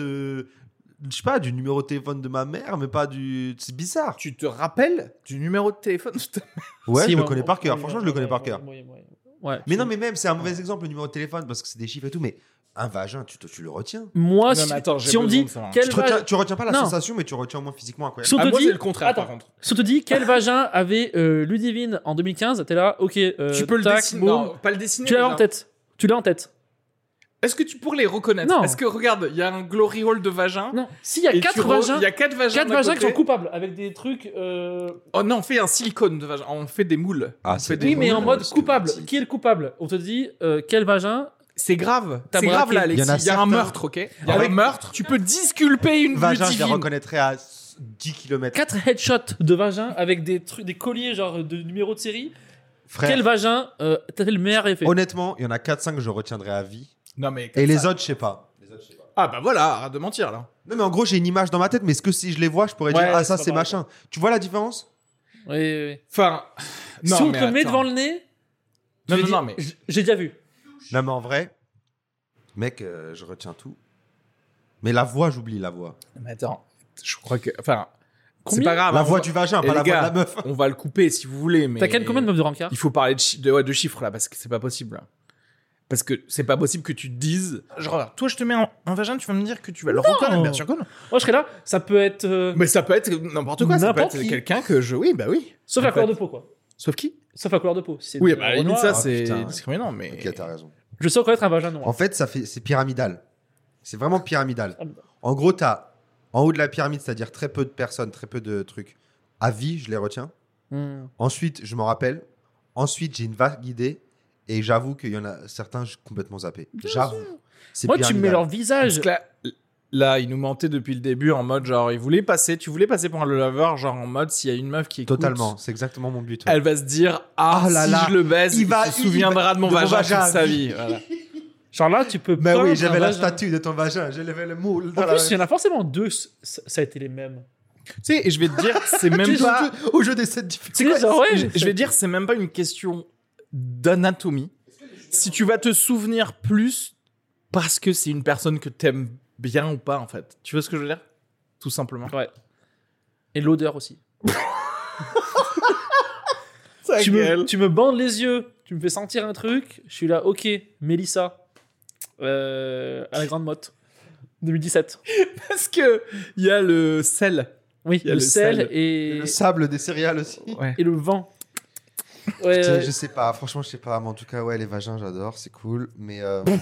je sais pas, du numéro de téléphone de ma mère, mais pas c'est bizarre. Tu te rappelles du numéro de téléphone? Ouais, Si, je le ouais, connais par cœur. ouais, Franchement, ouais, je le connais ouais, par cœur. Ouais. Mais non, mais même, c'est un mauvais exemple, le numéro de téléphone, parce que c'est des chiffres et tout, mais un vagin, tu le retiens. Moi, Non, mais attends, j'ai si on me besoin dit de savoir. quel Tu retiens pas la Non. sensation, mais tu retiens au moins physiquement. Quoi. Si on te moi, dit- c'est le contraire, Attends. par contre. Si on te dit quel vagin avait Ludivine en 2015, t'es là, ok. Tu peux le tac, dessiner. boum. Non, pas le dessiner. Tu l'as déjà. en tête. Tu l'as en tête. Est-ce que tu pourrais les reconnaître? Non. Est-ce que, regarde, il y a un glory hole de vagin. Non. S'il y a et 4 tu vagins, Il y a 4 vagins. 4 d'un vagins qui côté. sont coupables avec des trucs. Oh non, on fait un silicone de vagin. On fait des moules. Ah, On c'est fait des Oui, des mais en moules. mode parce que- coupable. Qui est le coupable? On te dit quel vagin. C'est grave. T'as C'est grave braqué. là, Alexis. Il y en a Il y a un certains- meurtre, ok? Il y a un Avec- meurtre. Tu peux disculper une Vagin, je les Ludivine. reconnaîtrais à 10 km. 4 headshots de vagin avec des trucs, des colliers genre de numéro de série. Frère, Quel vagin t'as fait le meilleur effet? honnêtement, il y en a 4-5 que je retiendrai à vie. Non, mais. Et les autres, je sais pas. Ah, bah voilà, arrête de mentir là. Non, mais en gros, j'ai une image dans ma tête, mais est-ce que si je les vois, je pourrais Ouais, dire, ah, ça, c'est c'est pas machin. Tu vois la différence? Oui. Enfin. Si on te le met devant le nez. Non, tu non, dis, non, mais. J'ai déjà vu. Non, mais en vrai, mec, je retiens tout. Mais la voix, j'oublie la voix. Mais attends, je crois que. Enfin. C'est Combien pas grave. La hein, voix on du va- vagin, Eh, pas la les voix de gars, la meuf. On va le couper si vous voulez, mais. T'as quand même combien de meufs de rencard? Il faut parler de chiffres là, parce que c'est pas possible. Là. Parce que c'est pas possible que tu te dises. Genre, toi, je te mets un vagin, tu vas me dire que tu vas le reconnaître, bien sûr que non. Moi, je serais là. Ça peut être. Mais ça peut être n'importe quoi, ça peut N'importe être qui. quelqu'un que je. Oui, bah oui. Sauf en la couleur fait. de peau, quoi. Sauf qui? Sauf la couleur de peau. Si c'est Oui, du bah à la limite, noir, ça, Ah, c'est putain. discriminant, mais. Ok, t'as raison. Je sais reconnaître un vagin noir. En fait, c'est pyramidal. C'est vraiment pyramidal. Pyramidal. En gros, t'as en haut de la pyramide, c'est-à-dire très peu de personnes, très peu de trucs. À vie, je les retiens. Ensuite, je m'en rappelle. Ensuite, j'ai une vague idée. Et j'avoue qu'il y en a certains, j'ai complètement zappé. J'avoue. C'est Moi, tu me mets pyramidal. leur visage. Parce que là, il nous mentait depuis le début en mode genre, tu voulais passer pour un lover, genre en mode s'il y a une meuf qui écoute, Totalement, c'est exactement mon but. Ouais. elle va se dire Oh là si là, je le baise, il se souviendra de mon vagin toute sa vie. Voilà. Genre là, tu peux Mais peindre oui, un j'avais la vagin. statue de ton vagin, j'avais le moule. En plus, il y en a forcément deux, ça a été les mêmes. Tu sais, et je vais te dire, c'est même pas. Au jeu des 7 difficultés. C'est quoi, genre, ouais, Je vais dire, c'est même pas une question d'anatomie. Si tu vas te souvenir plus parce que c'est une personne que t'aimes bien ou pas, en fait. Tu vois ce que je veux dire? Tout simplement. Ouais. Et l'odeur aussi. Ta gueule. Tu me bandes les yeux, tu me fais sentir un truc, je suis là, ok, Mélissa, à la Grande Motte, 2017. Parce que il y a le sel. Oui, Il y a le sel sel. et... Le sable des céréales aussi. Ouais. et le vent. Ouais, Je sais pas, franchement, je sais pas. Mais en tout cas, ouais, les vagins, j'adore, c'est cool. Mais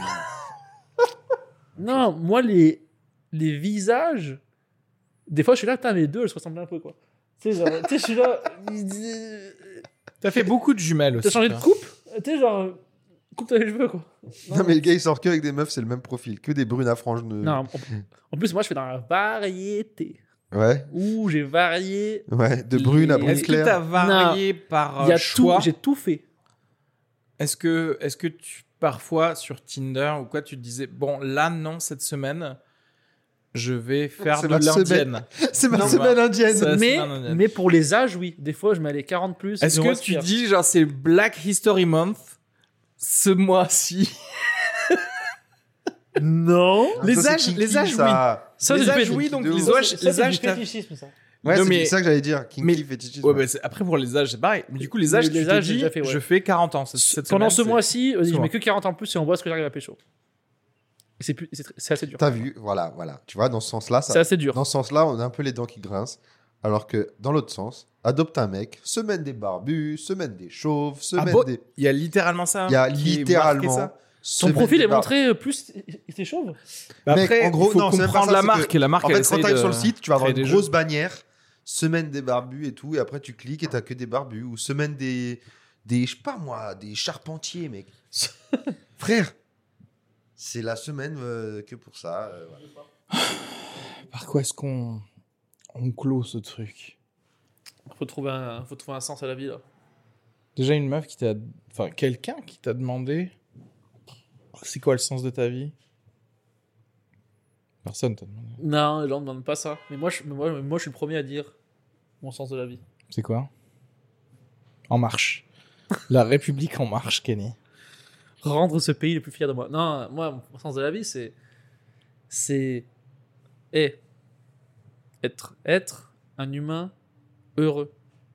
non, moi, les visages, des fois, je suis là, putain, les deux, elles se ressemblent un peu, quoi. Tu sais, genre, tu sais, je suis là... T'as fait beaucoup de jumelles aussi. T'as changé de toi. coupe? Tu sais, genre, coupe tes cheveux, quoi. non, mais le gars, il sort que avec des meufs, c'est le même profil, que des brunes à franges. Non, en plus, moi, je fais dans la variété. Ouais, Où j'ai varié. ouais, de brune à brune Est-ce que t'as claire. varié par Il y a choix? tout, j'ai tout fait. Est-ce que tu, parfois, sur Tinder ou quoi, tu te disais, bon, là, non, cette semaine, je vais faire C'est de ma l'indienne. C'est ma Non, semaine bah, indienne. ça- Mais, c'est un indienne. mais pour les âges, oui. Des fois, je mets les 40 plus. Est-ce et que on tu respire. dis, genre, c'est Black History Month ce mois-ci? Non. Ah, les ça, c'est âges- kinky, les âges, ça. Ça, les c'est âges, du oui, donc de les ouf. âges, les âges, du t'as- fétichisme, ça. Ouais, Non, c'est mais- ça que j'allais dire. Kinky, mais- fétichisme. Ouais, bah, après, pour les âges, c'est pareil. Mais du coup, les âges, Les tu âges, te j'ai dis, déjà fait, ouais. je fais 40 ans. Cette Pendant semaine, ce c'est- mois-ci, vas-y, je souvent. mets que 40 en plus et on voit ce que j'arrive à pécho. Et c'est assez dur. T'as vu, voilà. Tu vois, dans ce sens-là, C'est assez dur. dans ce sens-là, on a un peu les dents qui grincent. Alors que dans l'autre sens, adopte un mec, semaine des barbus, semaine des chauves, semaine bon des. Il y a littéralement ça. Il y a qui est littéralement. marqué, ça. Ton semaine profil des est bar- montré plus. T'es chauve. Bah Mec, après, en gros, il faut non, c'est même pas comprendre ça, la c'est marque. que- Et la marque, En elle fait, essaye quand t'arrives de sur le site, tu vas avoir créer une des grosse jeux. bannière, semaine des barbus et tout, et après tu cliques et t'as que des barbus, ou semaine des je sais pas moi, des charpentiers, mec. Frère, c'est la semaine que pour ça. Voilà. Par quoi est-ce qu'on clôt ce truc? Faut trouver un sens à la vie, là. Déjà une meuf qui t'a... Enfin, quelqu'un qui t'a demandé c'est quoi le sens de ta vie? Personne t'a demandé. Non, les gens ne demandent pas ça. Mais moi, je suis le premier à dire mon sens de la vie. C'est quoi? En marche. La République en marche, Kenny. Rendre ce pays le plus fier de moi. Non, moi, mon sens de la vie, c'est être un humain heureux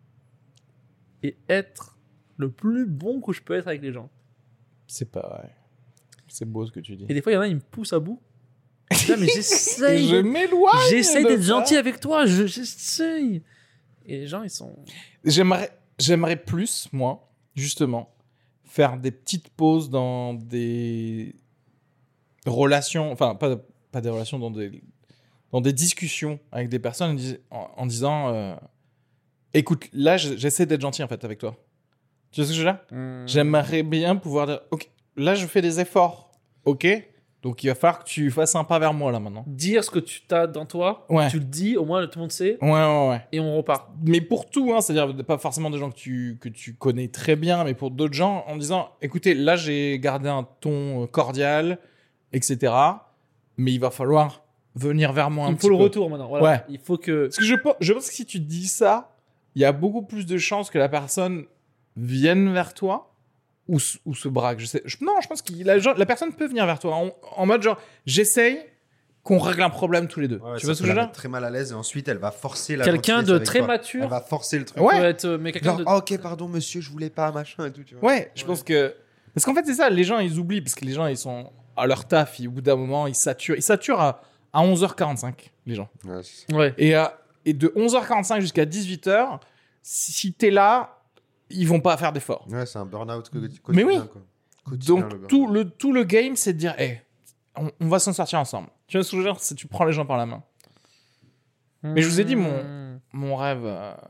et être le plus bon que je peux être avec les gens. C'est pas vrai. C'est beau ce que tu dis. Et des fois, il y en a, ils me poussent à bout. Putain, mais Et j'essaye. je m'éloigne. J'essaye de d'être ça. gentil avec toi. J'essaye. Et les gens, ils sont. J'aimerais plus, moi, justement, faire des petites pauses dans des relations, enfin, pas des relations, dans des discussions avec des personnes en disant écoute, là, j'essaie d'être gentil, en fait, avec toi. Tu vois ce que je veux dire? J'aimerais bien pouvoir dire ok, là, je fais des efforts, ok? Donc, il va falloir que tu fasses un pas vers moi, là, maintenant. Dire ce que tu as dans toi, Ouais. tu le dis, au moins tout le monde sait, Ouais. et on repart. Mais pour tout, hein, c'est-à-dire pas forcément des gens que tu connais très bien, mais pour d'autres gens, en disant, écoutez, là j'ai gardé un ton cordial, etc. Mais il va falloir venir vers moi un Il petit faut le peu. retour maintenant. Voilà. Ouais. Il faut que. Parce que je pense que si tu dis ça, il y a beaucoup plus de chances que la personne vienne vers toi ou se braque. Non, je pense que la personne peut venir vers toi en mode genre, j'essaye qu'on règle un problème tous les deux. Ouais, tu ça vois ce peut que je la veux dire? mettre très mal à l'aise et ensuite elle va forcer la Quelqu'un gentillesse de avec très toi. mature Elle va forcer le truc. Ouais. peut être. Mais quelqu'un Genre, de. ah, ok, pardon monsieur, je voulais pas, machin et tout. Tu vois. Ouais, je pense que... Parce qu'en fait, c'est ça, les gens, ils oublient, parce que les gens, ils sont à leur taf, au bout d'un moment, ils saturent. Ils saturent à 11h45, les gens. Ouais, c'est ça. Ouais. Et de 11h45 jusqu'à 18h, si t'es là, ils vont pas faire d'efforts. Ouais, c'est un burn-out quotidien. Mais oui. Quoi. Quotidien, le Donc, burn-out. tout le game, c'est de dire, hey, on va s'en sortir ensemble. Tu vois ce que je veux dire? C'est tu prends les gens par la main. Mais je vous ai dit, mon rêve...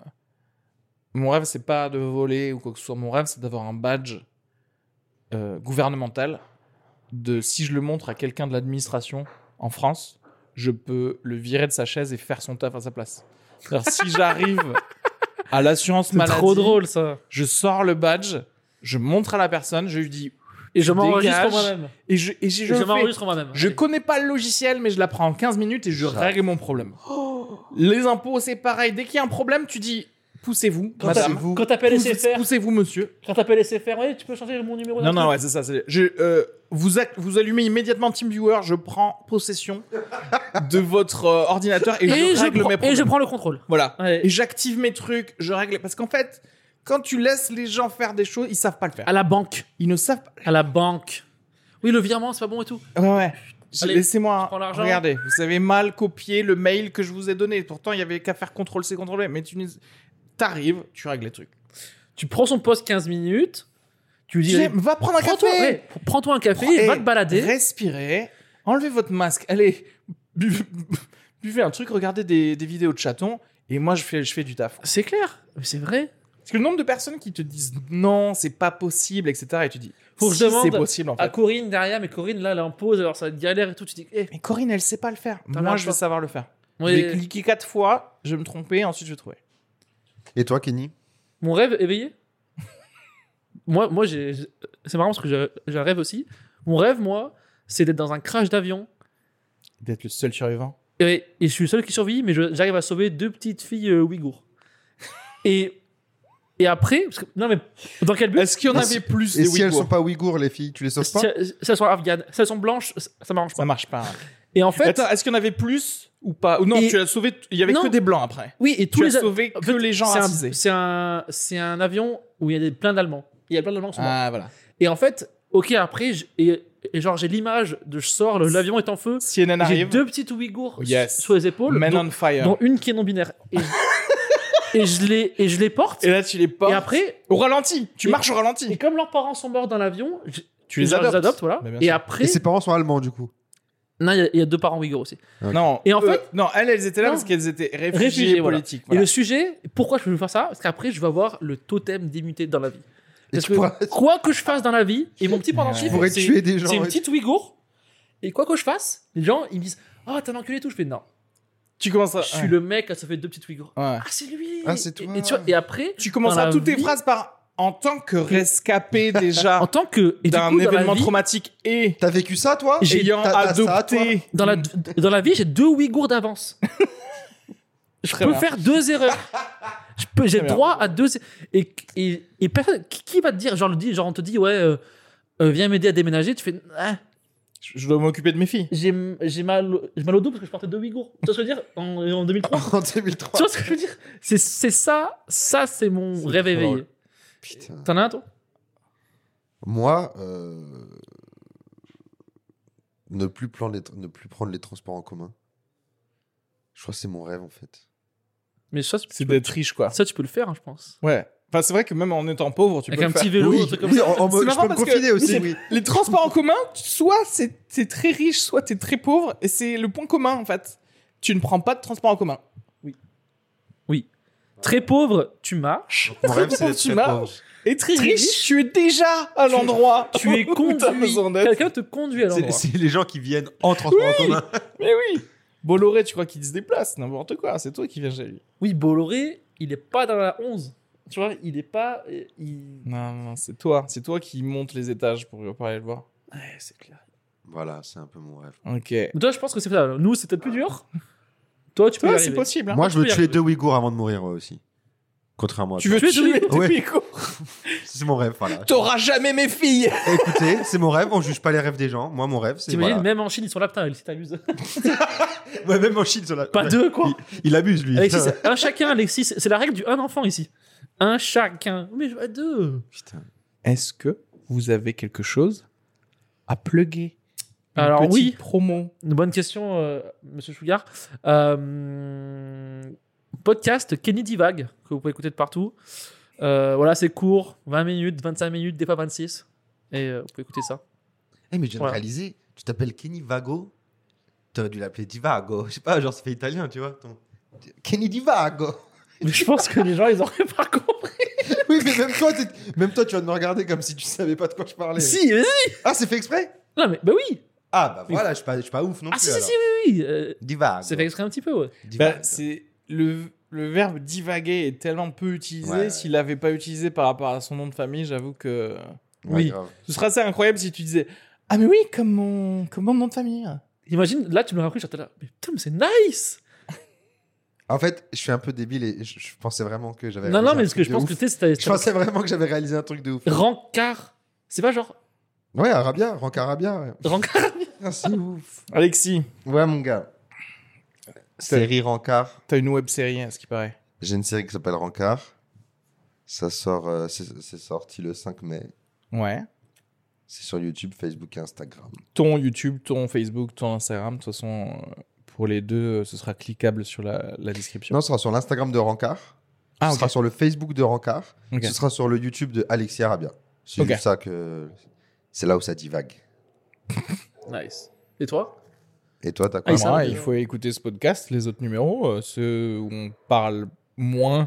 Mon rêve, c'est pas de voler ou quoi que ce soit. Mon rêve, c'est d'avoir un badge gouvernemental. Si je le montre à quelqu'un de l'administration en France, je peux le virer de sa chaise et faire son taf à sa place. C'est-à-dire, si j'arrive à l'assurance C'est maladie, trop drôle, ça. je sors le badge, je montre à la personne, je lui dis Et je m'enregistre dégage. moi-même. et je Et le je fais. m'enregistre moi-même. Je Allez. connais pas le logiciel, mais je l'apprends en 15 minutes et je règle mon problème. Les impôts, c'est pareil. Dès qu'il y a un problème, tu dis poussez-vous, madame. Quand t'appelles SFR, Poussez-vous, monsieur. quand t'appelles SFR, ouais, tu peux changer mon numéro Non, d'un non, truc ouais, c'est ça. Vous allumez immédiatement TeamViewer, je prends possession de votre ordinateur et, je règle mes problèmes. et je prends le contrôle. Voilà. Ouais. Et j'active mes trucs, je règle. Parce qu'en fait, quand tu laisses les gens faire des choses, ils savent pas le faire. À la banque. Ils ne savent pas. À la banque. Oui, le virement, c'est pas bon et tout. Ouais. Allez, Laissez-moi. je prends l'argent. Regardez, vous avez mal copié le mail que je vous ai donné. Pourtant, il y avait qu'à faire CTRL-C, CTRL-V. Mais t'arrives, tu règles les trucs. Tu prends son poste 15 minutes, tu lui dis allez, Va prendre un prends-toi, café. ouais, prends-toi un café, Et va te balader. Respirez. Enlevez votre masque. Allez, buvez un truc, regardez des vidéos de chatons. Et moi, je fais du taf. C'est clair, mais c'est vrai. Parce que le nombre de personnes qui te disent non, c'est pas possible, etc. Et tu dis, Faut que si, je demande c'est possible en À fait. Corinne derrière, mais Corinne là, elle est en pause, alors ça va être galère et tout. Tu dis, Mais Corinne, elle sait pas le faire. T'en Moi, as je pas. vais savoir le faire. ouais, Je vais cliquer 4 fois, je vais me tromper, ensuite je vais trouver. Et toi, Kenny? mon rêve éveillé. moi, c'est marrant parce que j'ai un rêve aussi. Mon rêve, moi, c'est d'être dans un crash d'avion. D'être le seul survivant. Et je suis le seul qui survit, mais j'arrive à sauver 2 petites filles ouïghours. Et après, parce que, non mais dans quel but? Est-ce qu'il y en Et avait plus Et des si elles Ouïghours sont pas ouïghours, les filles, tu les sauves Si pas? elles sont afghanes, si elles sont blanches, ça m'arrange pas. Ça marche pas. Et en fait, Attends, est-ce qu'il y en avait plus ou pas? Ou non, Et- tu as sauvé. Il y avait Non. que des blancs après. oui, et tous Tu as les sauvé en que fait, les gens racisés. c'est un avion où il y a plein d'Allemands. Il y a plein d'Allemands qui sont morts. Ah voilà. Et en fait, ok, après, et genre j'ai l'image de je sors, l'avion est en feu. CNN J'ai arrive. 2 petites ouïghours Yes. sur les épaules, Men dont, on fire. dont une qui est non binaire. Et je les porte. Et là, tu les portes. Et après, Au ralenti. Tu Et- marches au et ralenti. comme leurs parents sont morts dans l'avion, Tu les genre, adoptes. voilà. Bah, bien Et sûr. après, Et ses parents sont allemands, du coup. non, il y a 2 parents ouïghours aussi. Non. Et en fait- non, elles étaient là Non. parce qu'elles étaient réfugiées Réfugiés, voilà. politiques. Et Voilà. le sujet, pourquoi je veux faire ça? Parce qu'après, je vais avoir le totem d'immunité dans la vie. Et Parce tu que pourras- quoi que je fasse dans la vie, et mon petit pendentif, Tu pourrais c'est tuer des gens. c'est une ouais. petite ouïghour. Et quoi que je fasse, les gens, ils me disent oh, t'as un enculé et tout. Je fais non. Tu commences à. Je suis le mec, ça fait 2 petites ouïghours. Ouais. Ah, c'est lui. Ah, c'est toi. Et après, Tu commences dans à la toutes tes vie- phrases par en tant que rescapé déjà en tant que. Et du d'un coup, dans la événement vie- traumatique et T'as vécu ça, toi? ayant T'as ça, toi adopté. Dans la vie, j'ai 2 ouïghours d'avance. Je Très peux bien. faire 2 erreurs. J'ai Très bien. droit à 2. Et personne. Qui va te dire, genre on te dit, ouais, viens m'aider à déménager. Tu fais, ah, Je dois m'occuper de mes filles. j'ai mal au dos parce que je portais 2 ouïghours. Tu vois ce que je veux dire en 2003. En 2003. Tu vois ce que je veux dire C'est ça, c'est mon rêve trop éveillé. drôle. Putain. T'en as un, toi Moi, ne plus prendre les transports en commun. Je crois que c'est mon rêve, en fait. Mais ça, C'est d'être riche, quoi. ça, tu peux le faire, hein, je pense. Ouais. Enfin, c'est vrai que même en étant pauvre, tu Avec peux un le faire. petit vélo, Oui, un truc comme oui, ça. en mode, C'est je marrant peux me parce que- confiner aussi, mais oui. Les transports en commun, soit t'es très riche, soit t'es très pauvre, et c'est le point commun en fait. Tu ne prends pas de transport en commun. Très pauvre, tu marches. Mon rêve, c'est d'être Tu très marches. pauvre. Et très Très riche, riche. tu es déjà à l'endroit. Tu es où t'as conduit. besoin d'être. Quelqu'un te conduit à l'endroit. C'est les gens qui viennent en transport en commun. Mais oui. Bolloré, tu crois qu'il se déplace? N'importe quoi. C'est toi qui viens chez lui. Oui, Bolloré, il est pas dans la 11. Tu vois, il est pas. Non, c'est toi. C'est toi qui monte les étages pour aller le voir. Ouais, c'est clair. Voilà, c'est un peu mon rêve. Ok. Mais toi, je pense que c'est ça. Nous, c'est peut-être plus dur. Toi, tu peux y Ouais, arriver. c'est possible. Hein. Moi, je veux peux y tuer arriver. 2 Ouïghours avant de mourir, ouais, aussi. Contrairement à Tu toi. veux Tu es tuer de tes Ouais. Ouïghours. C'est mon rêve, voilà. T'auras jamais mes filles. Écoutez, c'est mon rêve, on juge pas les rêves des gens. Moi, mon rêve, c'est. T'imagines, Voilà. même en Chine, ils sont là, putain, Alexis, t'abuses. Ouais, même en Chine, sur la... Pas ouais. 2, quoi. Il abuse, lui. Alexis, c'est un chacun, Alexis. C'est la règle du un enfant ici. Un chacun. Mais je veux 2. Putain. Est-ce que vous avez quelque chose à plugger? Une Alors, petite oui. promo. Une bonne question, monsieur Chougard. Podcast Kenny Divague, que vous pouvez écouter de partout. Voilà, c'est court, 20 minutes, 25 minutes, des fois 26. Et vous pouvez écouter ça. Eh, mais je viens Voilà. de réaliser, tu t'appelles Kenny Vago. T'aurais dû l'appeler Divago. Je sais pas, genre, ça fait italien, tu vois. Kenny Divago. Mais je pense que les gens, ils auraient pas compris. Oui, mais même toi, tu vas me regarder comme si tu savais pas de quoi je parlais. Si, vas-y. Ah, c'est fait exprès? Non, mais bah oui. Ah, bah voilà, je suis pas ouf non Ah, plus. si, alors. si, oui. Divague. C'est fait exprès un petit peu, ouais. Divague. C'est le verbe divaguer est tellement peu utilisé. Ouais. S'il l'avait pas utilisé par rapport à son nom de famille, j'avoue que Ouais, oui. grave. ce serait assez incroyable si tu disais ah mais oui comme mon nom de famille. Imagine, là, tu me l'as appris, j'étais là. Mais putain, mais c'est nice! En fait, je suis un peu débile et je pensais vraiment que j'avais. Non, réalisé non, mais un parce que truc je de pense ouf. que tu sais, c'était. Je pensais vraiment que j'avais réalisé un truc de ouf. Rancard. C'est pas genre. Ouais, Arabia, Rank Arabia. Ouais. Rancard. Ah, c'est ouf. Alexis, Ouais, mon gars. Série Rancard. t'as une web série à ce qui paraît. J'ai une série qui s'appelle Rancard. Ça sort, c'est sorti le 5 mai. Ouais. C'est sur YouTube, Facebook et Instagram. Ton YouTube, ton Facebook, ton Instagram, de toute façon, pour les deux, ce sera cliquable sur la description. Non, ce sera sur l'Instagram de Rancard. Ah, Ce ok. sera sur le Facebook de Rancard. Ok. Ce sera sur le YouTube de Alexis Arabia. C'est Ok. juste ça que. C'est là où ça divague. Nice. Et toi? Et toi, t'as Ah, quoi il s'arrête Moi, de- il faut écouter ce podcast, les autres numéros, ceux où on parle moins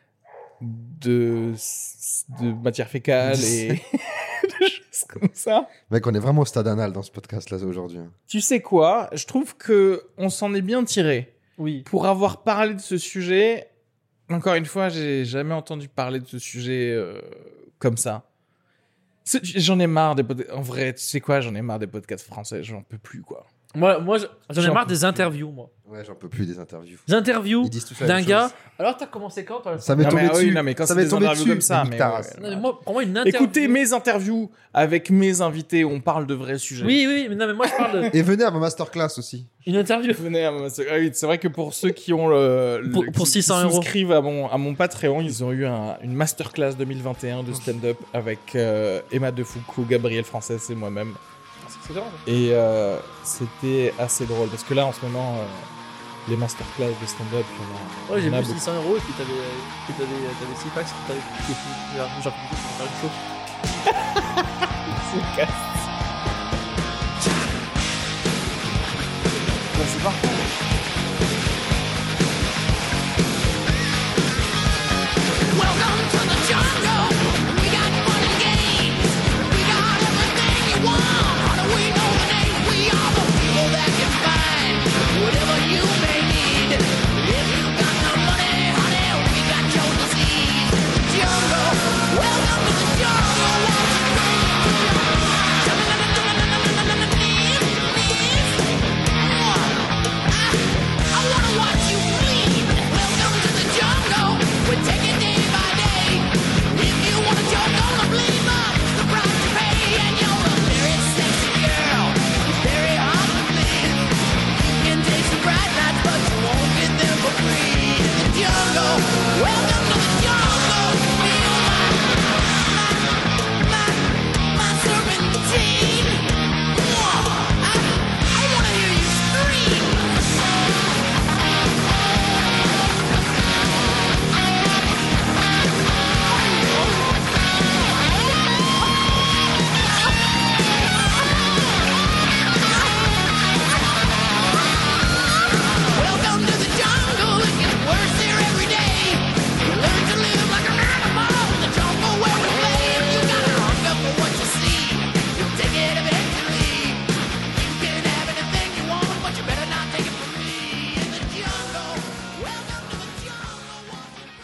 de matière fécale et de choses comme ça. Mec, on est vraiment au stade anal dans ce podcast-là aujourd'hui. Tu sais quoi? Je trouve que on s'en est bien tiré. Oui. Pour avoir parlé de ce sujet, encore une fois, j'ai jamais entendu parler de ce sujet comme ça. J'en ai marre des podcasts. En vrai, tu sais quoi? J'en ai marre des podcasts français. J'en peux plus, quoi. Moi j'en ai J'en marre peux des interviews, moi. Ouais, j'en peux plus des interviews. Des interviews Ils disent tous la d'un même gars. chose. Alors, t'as commencé quand, toi? Ça m'est Non, tombé mais, ah oui, dessus. non, mais quand ça c'est m'est des tombé interviews dessus comme ça, nique mais ta ouais, race. Non, mais moi, pour moi, une interview. Écoutez mes interviews avec mes invités, on parle de vrais sujets. Oui, oui, mais non, mais moi, je parle Et venez à ma masterclass aussi. d'une interview. Venez à ma- ah oui, c'est vrai que pour ceux qui ont le Pour qui 600 euros. souscrivent à mon Patreon, ils ont eu une masterclass 2021 de stand-up avec Emma Defoucault, Gabriel Frances et moi-même. C'est drôle. Et c'était assez drôle parce que là en ce moment les masterclass de stand-up, Ouais, j'ai il y en a vu beaucoup. 600 euros et puis t'avais 6 packs, t'avais genre, faire une chose. C'est parfait. Welcome to the jungle. We got fun and games. We got everything you want. How do we know the name? We are the people that can find whatever you may need. If you got no money, honey, we got your disease. Jungle. Welcome to the jungle. I wanna watch you bleed. Welcome to the jungle. We take it day by day. If you want a joke on a bleed month, the price you pay, and you're a very sexy girl, very hard to please. You can taste the bright lights, but you won't get them for free. In the jungle, welcome to the jungle. Feel my serpentine. I wanna hear you scream. Welcome to the jungle, it gets worse here every day. You learn to live like an animal in the jungle where we play. If you got a hunger for what you see, you'll take it eventually. You can have anything you want, but you better not take it from me. In the jungle, welcome to the jungle.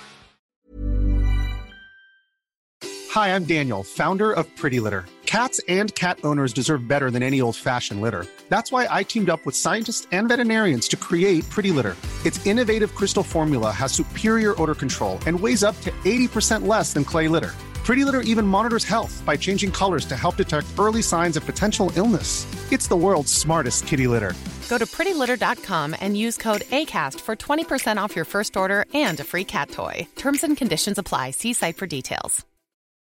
Hi, I'm Daniel, founder of Pretty Litter. Cats and cat owners deserve better than any old-fashioned litter. That's why I teamed up with scientists and veterinarians to create Pretty Litter. Its innovative crystal formula has superior odor control and weighs up to 80% less than clay litter. Pretty Litter even monitors health by changing colors to help detect early signs of potential illness. It's the world's smartest kitty litter. Go to prettylitter.com and use code ACAST for 20% off your first order and a free cat toy. Terms and conditions apply. See site for details.